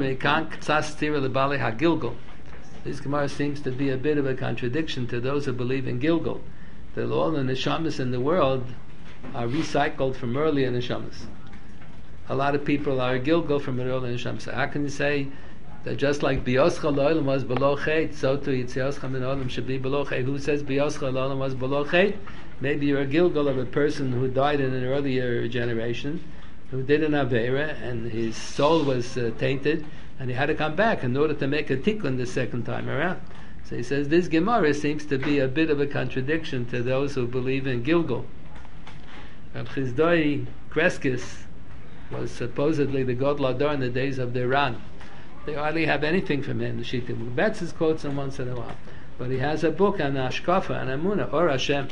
this Gemara seems to be a bit of a contradiction to those who believe in Gilgal. That all the neshamas in the world are recycled from earlier neshamas. A lot of people are Gilgal from earlier neshamas. So how can you say that just like Biyoscha L'Olam was below Chet, so too Yitziascha Min Olam should be below Chet? Who says Biyoscha L'Olam was below Chet? Maybe you're a Gilgal of a person who died in an earlier generation, who did an Aveira, and his soul was tainted, and he had to come back in order to make a tikkun the second time around. So he says this Gemara seems to be a bit of a contradiction to those who believe in Gilgul. Reb Chizdoi Kreskis was supposedly the Gadol Hador in the days of the Iran. They hardly have anything from him. The Shita Betzes quotes him once in a while. But he has a book on Ashkafa and Amunah, Or Hashem.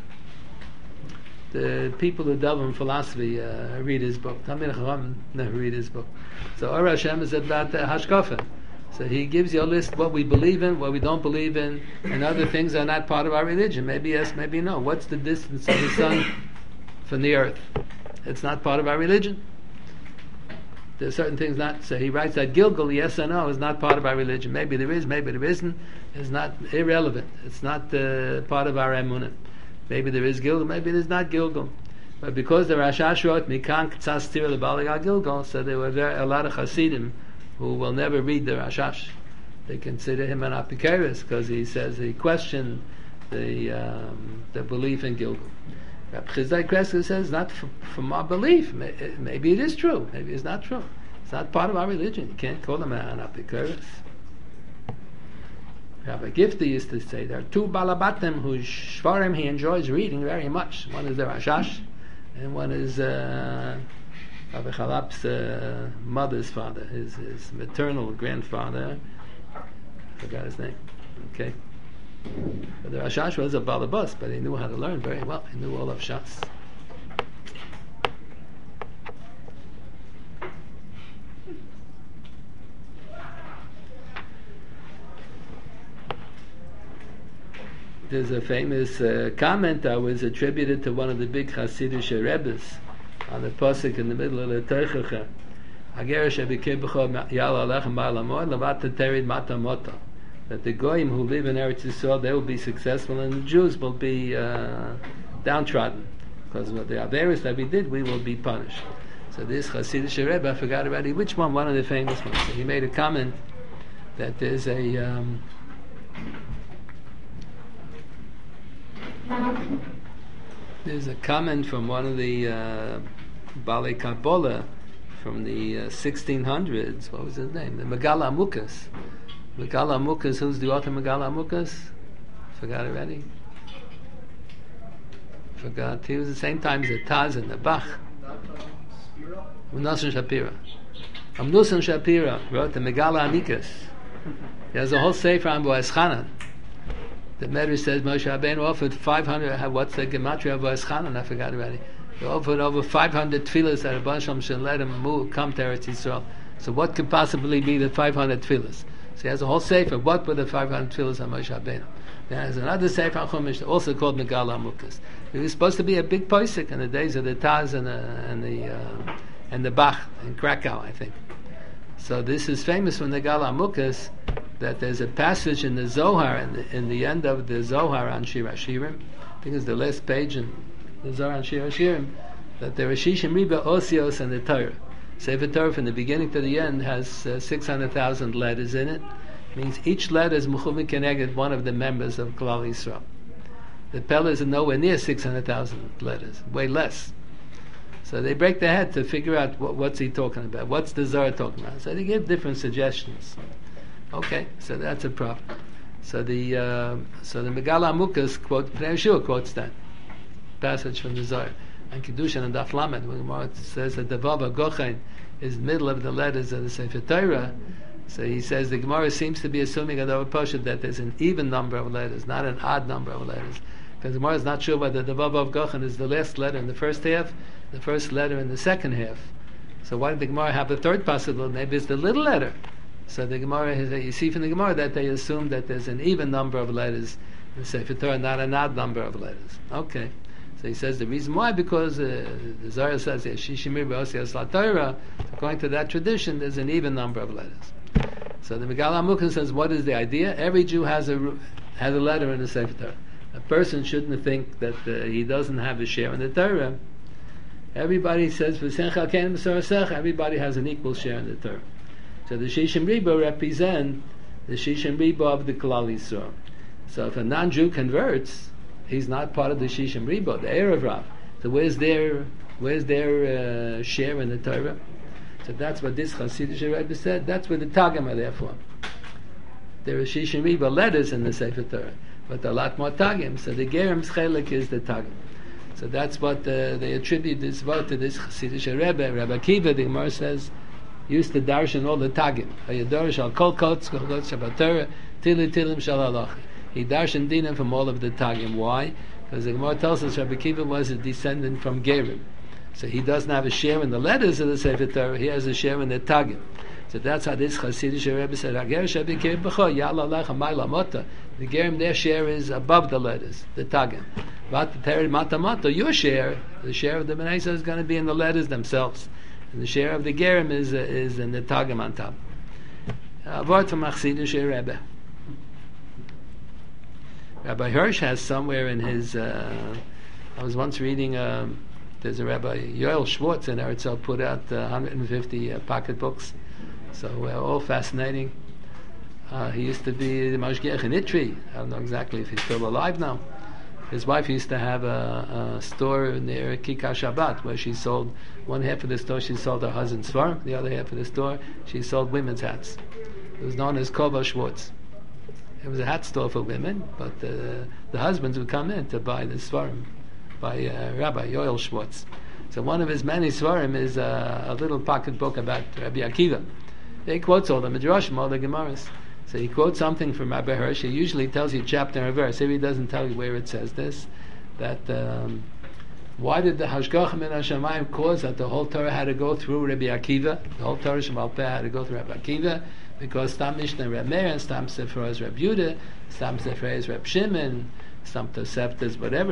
The people who delve in philosophy read his book. Talmidei Chacham never read his book. So Or Hashem is about Hashkafa. So he gives you a list what we believe in, what we don't believe in, and other things are not part of our religion. Maybe yes, maybe no. What's the distance of the sun from the earth? It's not part of our religion. There are certain things not. So he writes that Gilgul, yes or no, is not part of our religion. Maybe there is, maybe there isn't. It's not irrelevant. It's not part of our emunah. Maybe there is Gilgul, maybe there's not Gilgul. But because the Rashash wrote Mikan K'tzas Tir L'Balig Gilgul, so there were a lot of Hasidim who will never read the Rashash. They consider him an Apikeres because he says he questioned the belief in Gilgul. Reb Chizdai Kreskis says not from our belief. Maybe it is true. Maybe it's not true. It's not part of our religion. You can't call him an Apikeres. Rabbi Gifti used to say there are two Balabatim whose Shvarim he enjoys reading very much. One is the Rashash, and one is Rabbi Chalap's mother's father, his maternal grandfather. I forgot his name. Okay. But the Rashash was a Balabas, but he knew how to learn very well. He knew all of Shas. There's a famous comment that was attributed to one of the big Hasidic Rebbes on the pasuk in the middle of the Teichacha. That the Goyim who live in Eretz Yisrael, they will be successful, and the Jews will be downtrodden. Because of the Averis that we did, we will be punished. So this Hasidic Rebbe, I forgot already which one of the famous ones. So he made a comment that there's a comment from one of the Balei Kabbalah from the 1600s. What was his name? The Megala Amukas. Megala Amukas. Who's the author of Megala Amukas? Forgot already. Forgot. He was the same time as the Taz and the Bach. Nosson Shapira. Nosson Shapira wrote the Megala Amukas. He has a whole sefer on Boaz Chanan. The Medrash says Moshe Rabbeinu offered 500. What's the gematria of Boaz Chanan? I forgot already. He offered over 500 tefillas that Rebbeinu Shalom should let him come to Eretz Yisrael. So what could possibly be the 500 tefillas? So he has a whole sefer. What were the 500 tefillas on Moshe Rabbeinu? There's another sefer on Chumash also called Megala Amukas. It was supposed to be a big posik in the days of the Taz and the Bach in Krakow, I think. So this is famous from the Megala Amukas, that there's a passage in the Zohar, in the end of the Zohar on Shir HaShirim, I think it's the last page in the Zohar on Shir HaShirim, that there are Shishim Riba Osios in the Torah. Sefer Torah from the beginning to the end has 600,000 letters in it. It means each letter is Mechuvin Keneged one of the members of Klal Yisrael. The Pellahs are nowhere near 600,000 letters, way less. So they break their head to figure out what's he talking about, what's the Zohar talking about. So they give different suggestions. Okay, so that's a problem. So the Megala Amukas quote, Pnei Yeshua quotes that passage from the Zohar. And Kiddushin and Daf Lamed, when it says that the Vav HaGochen is the middle of the letters of the Sefer Torah, so he says the Gemara seems to be assuming that there's an even number of letters, not an odd number of letters. Because the Gemara is not sure whether the Vav HaGochen is the last letter in the first half, the first letter in the second half. So why did the Gemara have the third possibility? Maybe it's the little letter. So the Gemara, you see from the Gemara that they assume that there's an even number of letters in the Sefer Torah, not an odd number of letters. Okay. So he says the reason why, because the Zohar says Shishimir Be'osias La Torah, according to that tradition, there's an even number of letters. So the Megala Amukas says, what is the idea? Every Jew has a letter in the Sefer Torah. A person shouldn't think that he doesn't have a share in the Torah. Everybody says, everybody has an equal share in the Torah. So the Shishim Riba represent the Shishim Riba of the Klal Yisrael. So if a non-Jew converts, he's not part of the Shishim Riba, the Erev Rav. So where's their Where's their share in the Torah? So that's what this Hasidic Rebbe said. That's what the Tagim are there for. There are Shishim Riba letters in the Sefer Torah, but a lot more Tagim. So the Gerim's Chelik is the Tagim. So that's what they attribute this vote to this Hasidic Rebbe. Rabbi Akiva, the Gemara says, used to darshan all the Tagim. Hayadorish al kol kots, kol kots Shabbat Torah, tili tilim shal halach. He darshan dinim from all of the Tagim. Why? Because the Gemara tells us Rabbi Akiva was a descendant from Gerim. So he doesn't have a share in the letters of the Sefer Torah, he has a share in the Tagim. So that's how this Hasidic Rebbe said, the Gerim, their share is above the letters, the Tagim. But your share, the share of the Bnei Yisrael is going to be in the letters themselves. And the share of the Gerim is in the Tagim on top. A word from Hasidic Rebbe. Rabbi Hirsch has somewhere in his, I was once reading, there's a Rabbi Yoel Schwartz in Eretz put out 150 pocket books. So all fascinating. He used to be the Mashgiach in Itri. I don't know exactly if he's still alive now. His wife used to have a store near Kikar Shabbat where she sold, one half of the store she sold her husband's farm, the other half of the store she sold women's hats. It was known as Kova Schwartz. It was a hat store for women, but the husbands would come in to buy the svarim by Rabbi Yoel Schwartz. So one of his many svarim is a little pocket book about Rabbi Akiva. He quotes all the Midrashim, all the Gemaras. So he quotes something from Rabbi Hirsch. He usually tells you chapter and verse. If he doesn't tell you where it says this, that why did the Hashgacha min Hashamayim cause that the whole Torah had to go through Rabbi Akiva? The whole Torah Shemal Peh had to go through Rabbi Akiva because Stam Mishnah Reb Meir and Stam Sefer is Reb Yehuda, Stam Sefer is Reb Shimon, Stam Tosefta is whatever.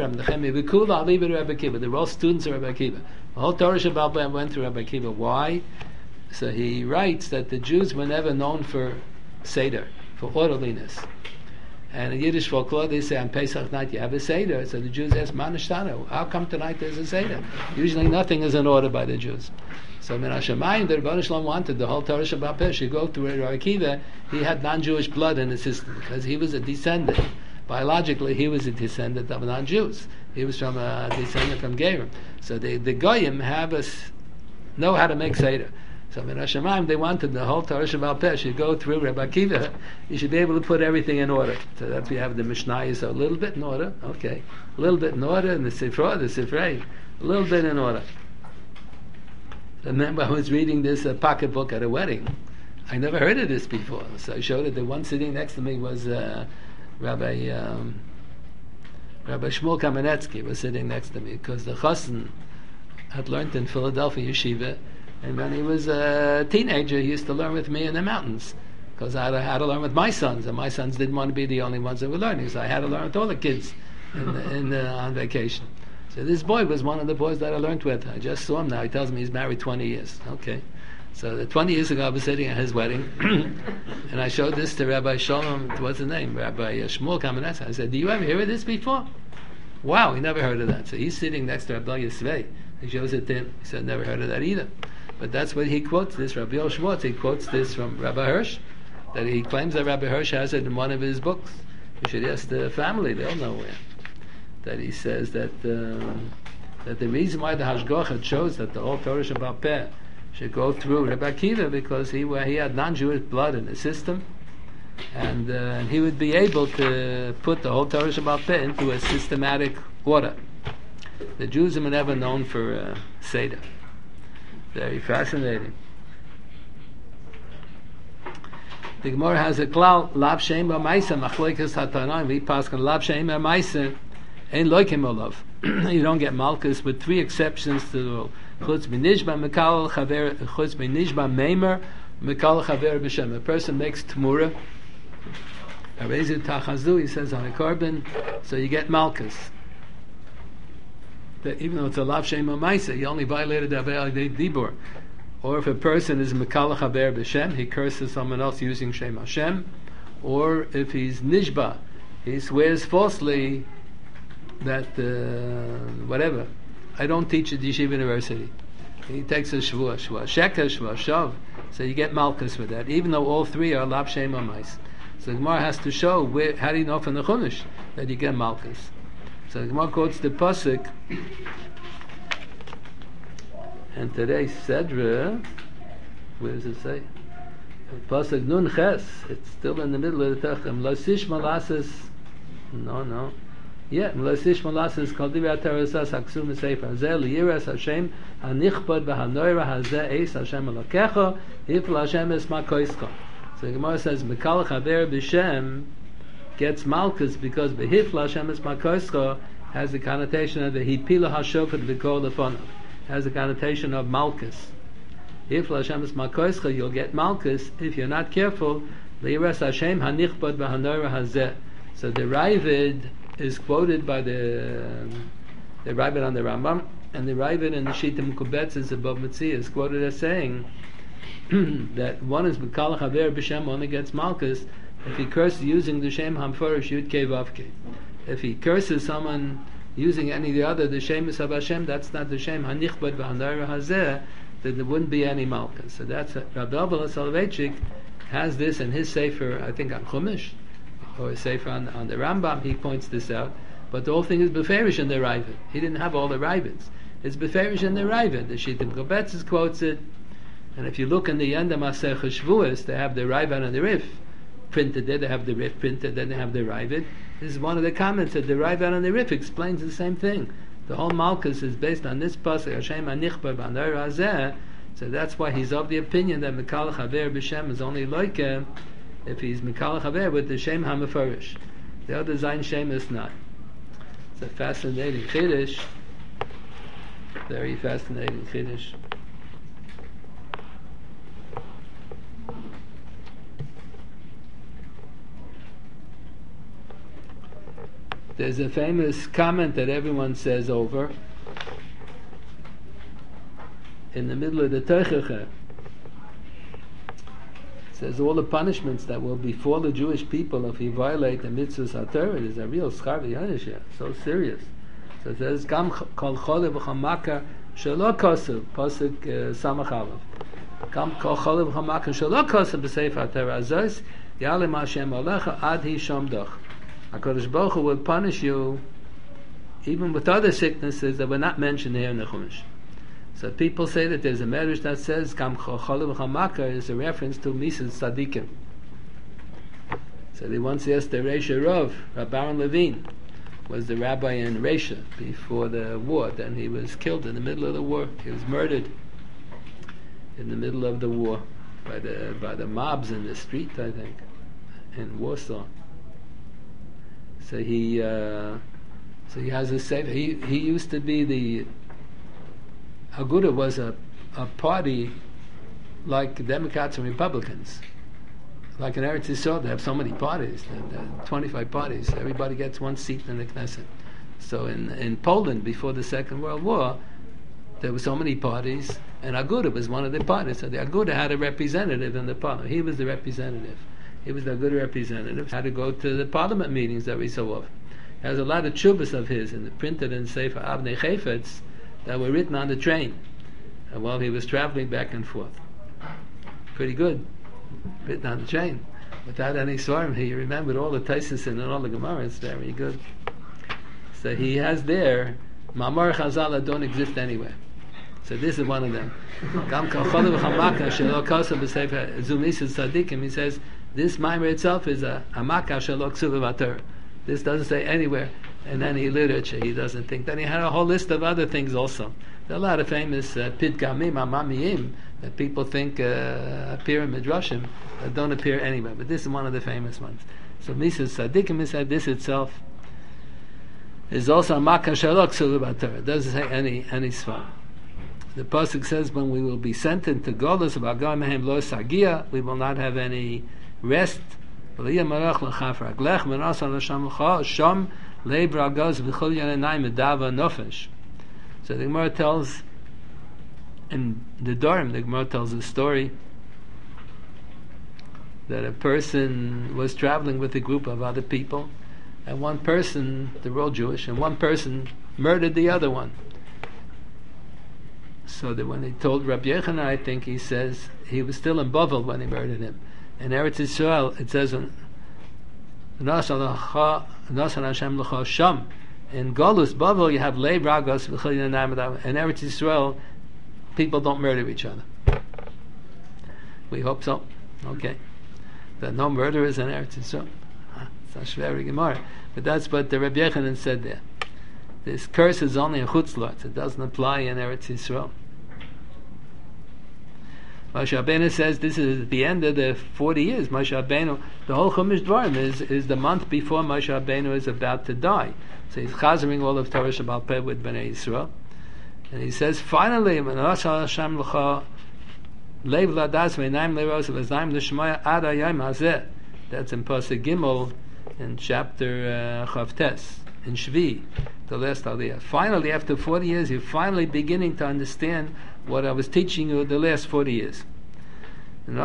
They're all students of Rabbi Akiva. The whole Torah Shemal Peh went through Rabbi Akiva. Why? So he writes that the Jews were never known for Seder, for orderliness. And in Yiddish folklore, they say on Pesach night you have a Seder. So the Jews ask, Manashtana, how come tonight there's a Seder? Usually nothing is in order by the Jews. So Min HaShamayim, the Rebbeinu Shalom wanted the whole Torah Shabbat Peh should go through Rabbi Akiva. He had non-Jewish blood in his system because he was a descendant. Biologically, he was a descendant of non-Jews. He was from a descendant from Gerim. So the Goyim know how to make Seder. So in Hashemayim, they wanted the whole Torah Shabbat Peh should go through Rabbi Akiva. You should be able to put everything in order. So that we have the Mishnah, so a little bit in order, okay, a little bit in order, and the Sifrei, a little bit in order. Remember, I was reading this pocket book at a wedding. I never heard of this before, so I showed it. The one sitting next to me was Rabbi Shmuel Kamenetsky was sitting next to me because the Chassan had learned in Philadelphia Yeshiva. And when he was a teenager, he used to learn with me in the mountains because I had to learn with my sons, and my sons didn't want to be the only ones that were learning, so I had to learn with all the kids on vacation. So this boy was one of the boys that I learned with. I just saw him now. He tells me he's married 20 years. Okay. So 20 years ago, I was sitting at his wedding, and I showed this to Rabbi Shalom, what's his name? Rabbi Shmuel Kamenetsky. I said, do you ever hear of this before? Wow, he never heard of that. So he's sitting next to Rabbi Yisvei. He shows it to him. He said, never heard of that either. But that's what he quotes this, Rabbi Yoel Schwartz. He quotes this from Rabbi Hirsch, that he claims that Rabbi Hirsch has it in one of his books. You should ask the family, they'll know where. That he says that the reason why the Hashgacha chose that the whole Torah Shabbat Peh should go through Rabbi Akiva because he had non-Jewish blood in the system, and he would be able to put the whole Torah Shabbat Peh into a systematic order. The Jews were never known for Seder. Very fascinating. The Gemara has a klal, lav sheim b'maisa, machloikas hatanaim, we pass on lav sheim b'maisa, ein loikim olav. You don't get malchus, with three exceptions to the rule. Chutz b'nishba mekal chaver, chutz b'nishba meimer, mekal chaver b'shem. A person makes tmura, arezu tachazu, he says on a carbon, so you get malchus. That even though it's a lav sheim b'maisa, you only violated the aver dibur. Or if a person is Mekal Chaber B'Shem, he curses someone else using Shem Hashem. Or if he's Nishba, he swears falsely that whatever. I don't teach at Yeshiva University. He takes a Shvuah Sheker, Shvuah Shav. So you get Malchus with that, even though all three are Lav Shem Amais. So the Gemara has to show how do you know from the Chumash that you get Malchus. So the Gemara quotes the pasuk. And today's Sedra, where does it say? Pasuk Nun Ches. It's still in the middle of the Techem. Lasish Malasas. No. Yeah, Lasish Malasas Kol Divrei Terasas Haksum Sefer Hazeh Liyiras Hashem Hanichbad V'Hanoira Hazeh Eis Hashem Elokecha Ifl Hashem Es Makoischa. So the Gemara says Mikal Chaver B'Shem gets Malchus because Behifla Hashem Es Makoischa has the connotation of the Hipila Hashofet V'Kol Lefonav. Has the connotation of Malchus. If Hashem is Makoischa, you'll get Malchus. If you're not careful, Leiras Hashem Hanichbad V'Hanora Hazeh. So the Ravid is quoted by the Ravid on the Rambam, and the Ravid in the Shita Mekubetz is above Metzi is quoted as saying that one is B'Kal Chaver B'Shem only gets Malchus if he curses using the Shem Hamforish Yud Kei Vav Kei. If he curses someone using any of the other, the Shem is of Hashem, that's not the Shem Hanichbad V'Hanora Hazeh, that there wouldn't be any Malchus. So that's Rabbi Abel Soloveitchik has this in his Sefer, I think on Chumash, or a Sefer on the Rambam, he points this out. But the whole thing is Beferish in the Ravid. He didn't have all the Ravids. It's Beferish in the Ravid. The Shittim Kobetzes quotes it. And if you look in the end of Masech Shavuos, they have the Ravid and the Rif printed there. They have the Rif printed, then they have the Ravid. This is one of the comments that the Ravid and the Rif explains the same thing. The whole Malchus is based on this pasuk Hashem Anichbad V'Hanor Hazeh. So that's why he's of the opinion that Mikal Chaver B'Shem is only like if he's Mikal Chaver with the Shem HaMefarish. The other Zayin Shem is not. It's a fascinating Chiddush. Very fascinating Chiddush. There's a famous comment that everyone says over in the middle of the Teichacha. It says all the punishments that will befall the Jewish people if he violate the mitzvahs HaTorah is a real schar v'yanisha, so serious. So it says Gam kol chole v'chamaka shelo kosev pasuk samach aleph. Gam kol chole v'chamaka shelo kosev b'sefer HaTorah azos yalem Hashem alecha ad hi shomdoch. HaKadosh Baruch Hu will punish you even with other sicknesses that were not mentioned here in the Chumash. So people say that there's a medrash that says Kam Chol V'Chamaka is a reference to Mises Tzadikim. So they once asked the Reisha Rav, Rabbi Aaron Levine, was the rabbi in Reisha before the war. Then he was killed in the middle of the war. He was murdered in the middle of the war by the mobs in the street, I think, in Warsaw. So he has a sefer. He used to be the Aguda was a party like Democrats and Republicans. Like in Eretz Yisrael, they have so many parties, 25 parties. Everybody gets one seat in the Knesset. So in Poland, before the Second World War, there were so many parties, and Aguda was one of the parties. So the Aguda had a representative in the parliament. He was the representative. He was the good representative. Had to go to the parliament meetings every so often. There's a lot of tshuvas of his and printed in Sefer Avnei Chayfetz that were written on the train while he was traveling back and forth. Pretty good. Written on the train. Without any svarim, he remembered all the Taisus and all the Gemaras. Very good. So he has there, Ma'amar Chazal that don't exist anywhere. So this is one of them. He says, this Maimer itself is a Maka Shelo Ksuva V'Torah. This doesn't say anywhere in any literature. He doesn't think. Then he had a whole list of other things also. There are a lot of famous Pidgamim, Amamiyim, that people think appear in Midrashim that don't appear anywhere. But this is one of the famous ones. So Mises Tzadikim said this itself is also a Maka Shelo Ksuva V'Torah. It doesn't say any svar. The pasuk says, when we will be sent into Golus, we will not have any rest. So the Gemara tells in the Dorim, the Gemara tells a story that a person was traveling with a group of other people, and one person, they were all Jewish, and one person murdered the other one. So that when he told Rabbi Yochanan, I think he says he was still in Bavel when he murdered him. In Eretz Yisrael, it says in Golus Bavel you have Lei Bragos. In Eretz Yisrael, people don't murder each other. We hope so. Okay. That no murderers in Eretz Yisrael. It's not very Gemara. But that's what the Rabbi Yechanan said there. This curse is only in Chutz La'aretz. It doesn't apply in Eretz Yisrael. Moshe Rabbeinu says this is at the end of the 40 years. Moshe Rabbeinu, the whole Chumash Dvarim is the month before Moshe Rabbeinu is about to die. So he's chazering all of Torah Shabbal Peh with Bnei Yisrael. And he says, finally, Leiv ladas ve'inayim leiros v'zayim l'shmoya ad hayom hazeh. That's in Pasuk Gimel in chapter Chavtes, in Shvi, the last Aliyah. Finally, after 40 years, you're finally beginning to understand what I was teaching you the last 40 years. So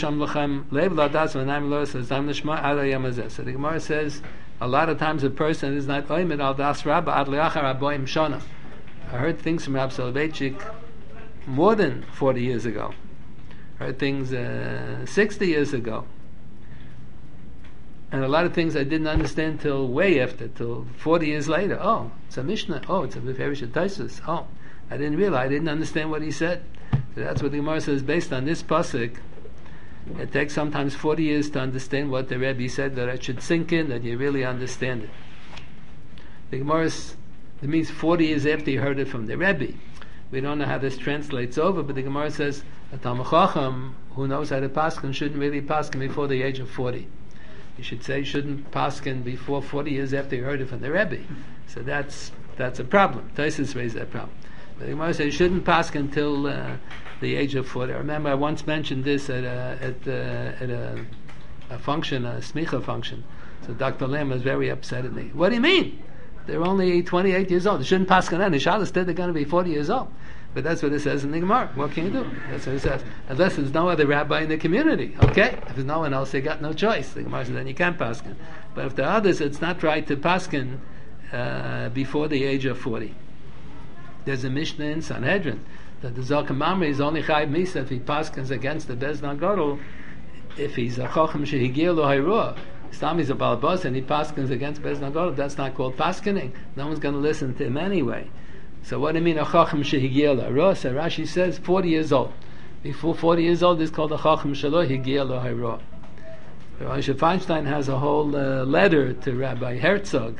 the Gemara says, a lot of times a person is not oimed al das rabba ad leachar aboim shana. I heard things from Rab Soloveitchik more than 40 years ago. I heard things 60 years ago. And a lot of things I didn't understand till way after, till 40 years later. Oh, it's a Mishnah. Oh, it's a Beferish Taisus. Oh, I didn't realize, I didn't understand what he said. So that's what the Gemara says, based on this pasuk. It takes sometimes 40 years to understand what the Rebbe said, that it should sink in, that you really understand it. The Gemara it means 40 years after you heard it from the Rebbe. We don't know how this translates over, but the Gemara says a Talmid Chacham who knows how to paskin shouldn't really paskin before the age of 40. You should say shouldn't paskin before 40 years after you heard it from the Rebbe. So that's a problem. Taisus raised that problem. But the Gemara says you shouldn't paskin until the age of 40. I remember I once mentioned this at a function, a smicha function. So Dr. Lam was very upset at me. What do you mean? They're only 28 years old. They shouldn't paskin then. Inshallah, they're going to be 40 years old. But that's what it says in the Gemara. What can you do? That's what it says. Unless there's no other rabbi in the community. Okay? If there's no one else, they got no choice. The Gemara says then you can't paskin. But if there are others, it's not right to paskin before the age of 40. There's a Mishnah in Sanhedrin that the Zohar Mamre is only Chayiv Misa if he paskins against the Bezdin Gadol, if he's a Chacham Shehigir Lo Hayrua. Stam is a Balabas and he paskins against Bezdin Gadol, that's not called paskining. No one's going to listen to him anyway. So what do you mean a Chacham Shehigir Lo Hayrua? So Rashi says 40 years old. Before 40 years old is called a Chacham Shelo Higir Lo Hayrua. Rabbi Feinstein has a whole letter to Rabbi Herzog,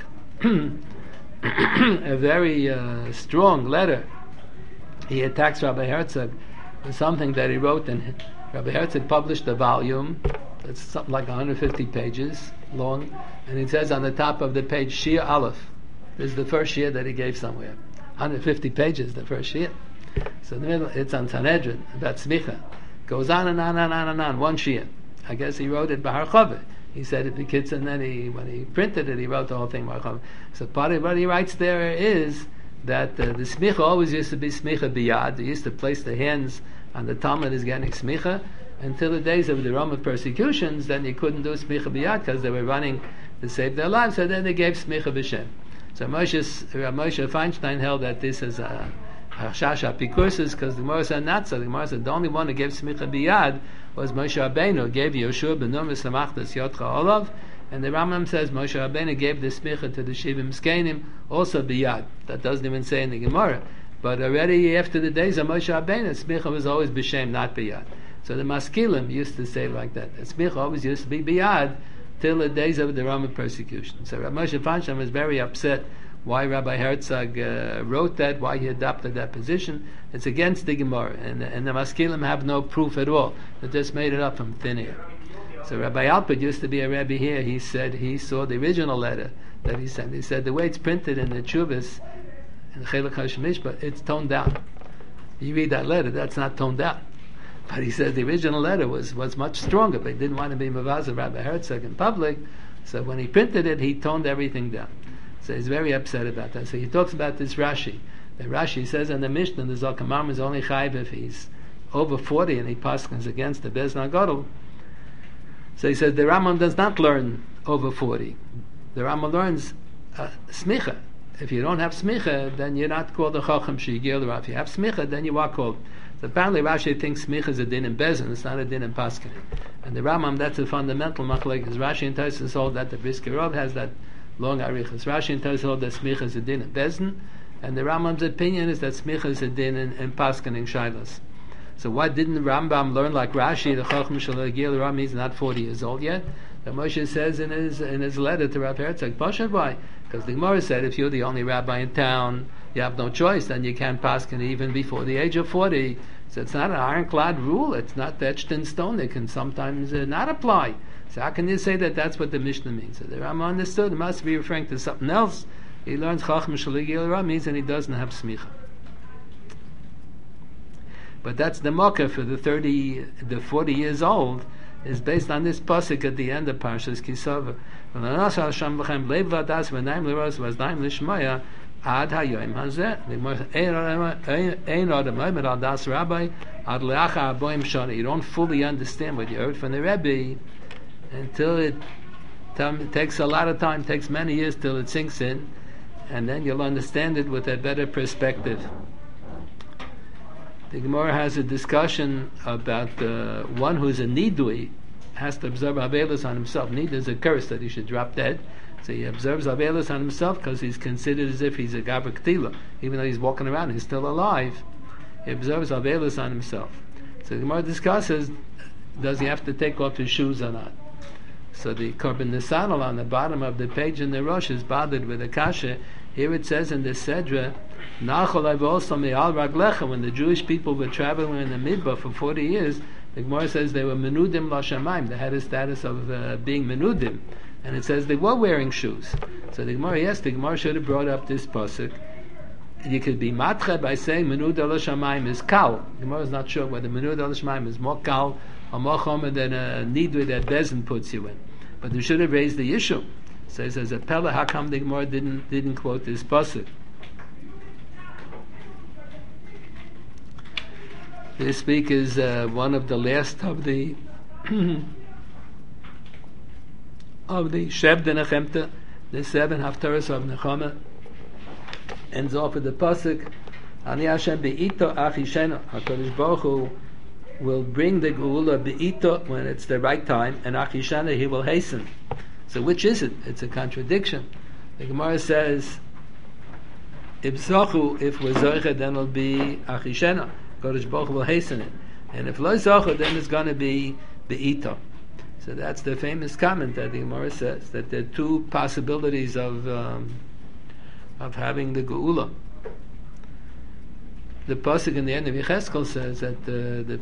a very strong letter. He attacks Rabbi Herzog with something that he wrote, and Rabbi Herzog published a volume that's something like 150 pages long, and it says on the top of the page Shir Aleph. This is the first Shir that he gave somewhere. 150 pages, the first Shir. So in the middle, it's on Sanhedrin, about Smicha. Goes on and on and on and on, one Shir. I guess he wrote it Bahar Chaveh. He said it to kids, and then when he printed it, he wrote the whole thing Bahar Chaveh. So part of what he writes there is that the smicha always used to be smicha biyad. They used to place the hands on the Talmud as getting smicha until the days of the Roman persecutions. Then you couldn't do smicha biyad because they were running to save their lives. So then they gave smicha b'shem. So Moshe Feinstein held that this is a Hashasha Pikursus because the Gemara said not so. The Gemara said the only one who gave smicha biyad was Moshe Rabbeinu, gave Yoshua ben Nun v'samachtas Yotcha Olav. And the Rambam says Moshe Rabbeinu gave the smicha to the Shivim Skenim also biyad. That doesn't even say in the Gemara. But already after the days of Moshe Rabbeinu, smicha was always b'shem, not biyad. So the Maskilim used to say like that. The smicha always used to be biyad till the days of the Roman persecution. So Rabbi Moshe Feinstein was very upset why Rabbi Herzog wrote that, why he adopted that position. It's against the Gemara. And the Maskilim have no proof at all. They just made it up from thin air. So Rabbi Alpert used to be a Rebbe here. He said he saw the original letter that he sent. He said the way it's printed in the Chuvas, in the Chelek HaShemish, but it's toned down. You read that letter, that's not toned down. But he said the original letter was much stronger, but he didn't want to be Mavaz of Rabbi Herzog in public. So when he printed it, he toned everything down. So he's very upset about that. So he talks about this Rashi. The Rashi says in the Mishnah, the Zohar Mamre is only chayiv if he's over 40 and he paskins against the Bezdin Gadol. So he says the Rambam does not learn over 40. The Rambam learns smicha. If you don't have smicha, then you're not called a chacham she'igil. If you have smicha, then you are called. So apparently Rashi thinks smicha is a din in bezin. It's not a din in paskin. And the Rambam, that's a fundamental machlekes. Rashi and Tosfos hold that the Brisker Rov has that long arichas. Rashi and Tosfos hold that smicha is a din in bezin, And the Rambam's opinion is that smicha is a din in paskening shaylas. So why didn't the Rambam learn like Rashi, the Chacham Shalagil Ram, he's not 40 years old yet? The Moshe says in his letter to Rav Herzog, Pasha, why? Because the Gemara said if you're the only rabbi in town, you have no choice, then you can't pasken even before the age of 40. So it's not an ironclad rule, it's not etched in stone, it can sometimes not apply. So how can you say that that's what the Mishnah means? So the Rambam understood, it must be referring to something else. He learns Chacham Shalagil Ram means and he doesn't have smicha. But that's the mocker for the 40 years old is based on this pasuk at the end of Parshas Kisava. Ad hayoim hazeh. You don't fully understand what you heard from the Rebbe until it takes a lot of time, takes many years till it sinks in, and then you'll understand it with a better perspective. The Gemara has a discussion about one who's a nidui has to observe Avelis on himself. Nid is a curse that he should drop dead. So he observes Avelis on himself because he's considered as if he's a Gaber Ktila. Even though he's walking around, he's still alive. He observes Avelis on himself. So the Gemara discusses, does he have to take off his shoes or not? So the Korban Nesanel on the bottom of the page in the Rosh is bothered with a kasha. Here it says in the Sedra, when the Jewish people were traveling in the Midbar for 40 years, the Gemara says they were menudim l'shamayim. They had a status of being menudim, and it says they were wearing shoes. So the Gemara should have brought up this pasuk. You could be matcha by saying menud l'shamayim is kal. The Gemara is not sure whether menud l'shamayim is more kal or more chomer than a nidui that Bezin puts you in. But they should have raised the issue. Says as a pella, how come the Gemara didn't quote this pasuk? This week is one of the last of the Sheb de Nechemta, the 7 Haftarahs of Nechama, ends off with the pasuk, Ani Hashem be'ito achishena. HaKadosh Baruch Hu will bring the Geula be'ito when it's the right time, and achishena he will hasten. So which is it? It's a contradiction. The Gemara says, if Zachu, if we're Zoche, then it'll be achishena. Kodesh Baruch will hasten it, and if lo zacha, then it's going to be be'ita. So that's the famous comment that the Gemara says that there are two possibilities of having the geula. The pasuk in the end of Yecheskel says that the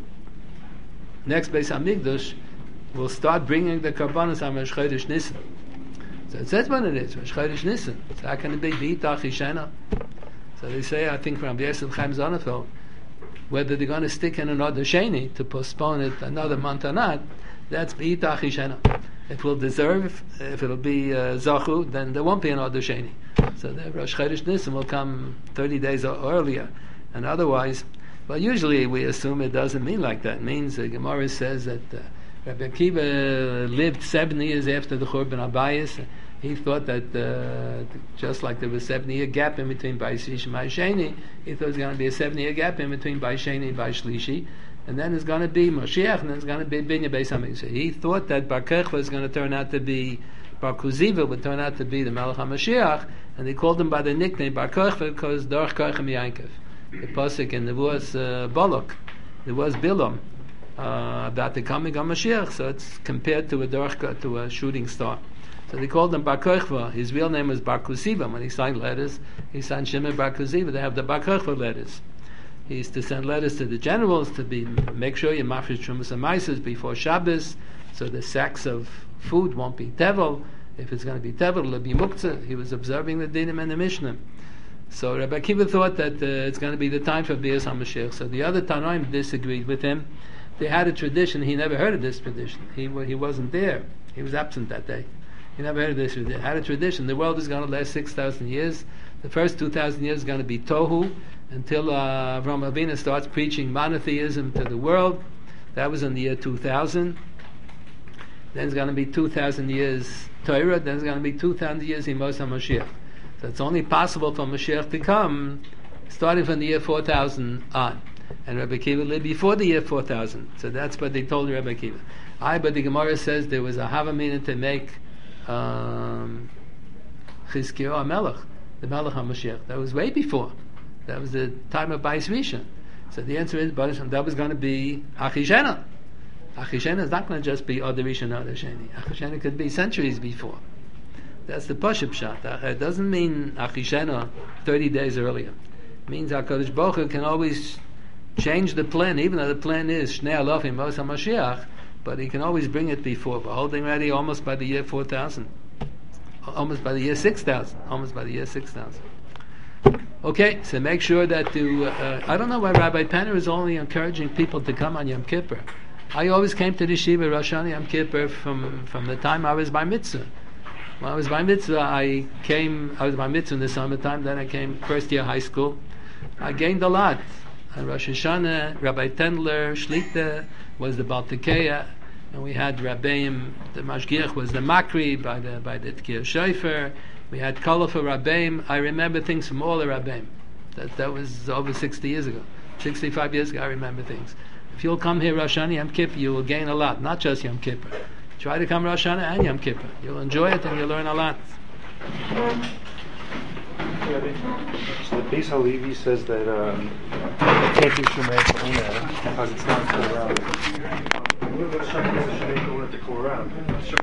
next Beis Hamikdash will start bringing the karbanos on Rosh Chodesh Nisan. So it says when it is Rosh Chodesh Nisan. So how can it be be'ita chishena? So they say, I think from Yosef Chaim Zonefeld, whether they're going to stick in another sheni to postpone it another month or not, that's be'ita chishena. It will deserve, if it'll be zachu, then there won't be another sheni. So the Rosh Chodesh Nisan will come 30 days earlier. And otherwise, well, usually we assume it doesn't mean like that. It means the Gemara says that Rabbi Akiva lived 7 years after the Churban Abayis. He thought that just like there was a 7-year gap in between Bayis Shlishi and Bayis Sheni, he thought there was going to be a 7-year gap in between Bayis Sheni and Bayis Shlishi, and then it's going to be Moshiach, and then it's going to be Binya Beis Hamikdash. He thought that Bar Kokhba was going to turn out to be, Bar Kuziva would turn out to be the Melech HaMashiach, and they called him by the nickname Bar Kokhba because Dorch Kochem Yankov. The pasuk in there was Balak, there was Bilam about the coming of Mashiach, so it's compared to a shooting star. So they called him Bar Kokhba. His real name was Bar Kuziva. When he signed letters, he signed Shimon Bar Kuziva. They have the Bar Kokhba letters. He used to send letters to the generals to make sure you mafresh Trumas and Maasros before Shabbos, so the sacks of food won't be tevel. If it's going to be tevel, it'll be muktzah. He was observing the dinim and the Mishnah. So Rabbi Akiva thought that it's going to be the time for Bias HaMashiach. So the other Tanoim disagreed with him. They had a tradition. He never heard of this tradition. He wasn't there. He was absent that day. He never heard of this. They had a tradition. The world is going to last 6,000 years. The first 2,000 years is going to be Tohu until Avraham Avinu starts preaching monotheism to the world. That was in the year 2000. Then it's going to be 2,000 years Torah. Then it's going to be 2,000 years Yemos HaMashiach. So it's only possible for Mashiach to come starting from the year 4000 on. And Rabbi Akiva lived before the year 4000. So that's what they told Rabbi Akiva. But the Gemara says there was a Havamina to make Chizkiyahu HaMelech the Melech HaMashiach. That was way before. That was the time of Bais Rishon. So the answer is, that was going to be Achishena. Achishena is not going to just be Oder Rishon, Oder Sheni. Achishena could be centuries before. That's the Pashup shot. It doesn't mean Achishena 30 days earlier. It means HaKadosh Baruch Hu can always change the plan, even though the plan is Shnei Alofim Mos HaMashiach, but he can always bring it before. We're holding ready almost by the year 4000. Almost by the year 6000. Almost by the year 6000. Okay, so make sure that I don't know why Rabbi Penner is only encouraging people to come on Yom Kippur. I always came to the Yeshiva Rosh Hashanah Yom Kippur from the time I was by mitzvah. When I was by mitzvah, I was by mitzvah in the summertime, then I came first year high school. I gained a lot. On Rosh Hashanah, Rabbi Tendler, Shlita was the Baltikeya, and we had Rabbeim, the Mashgiach was the Makri by the Tkir Shofar. We had colorful Rabbeim. I remember things from all the Rabbeim. That was over 60 years ago. 65 years ago, I remember things. If you'll come here Rosh Hashanah Yom Kippur, you will gain a lot, not just Yom Kippur. Try to come Rosh Hashanah and Yom Kippur. You'll enjoy it and you'll learn a lot. So the Beis Halevi says that it can't be Shemay because it's not Koran. What about Shemay to go around?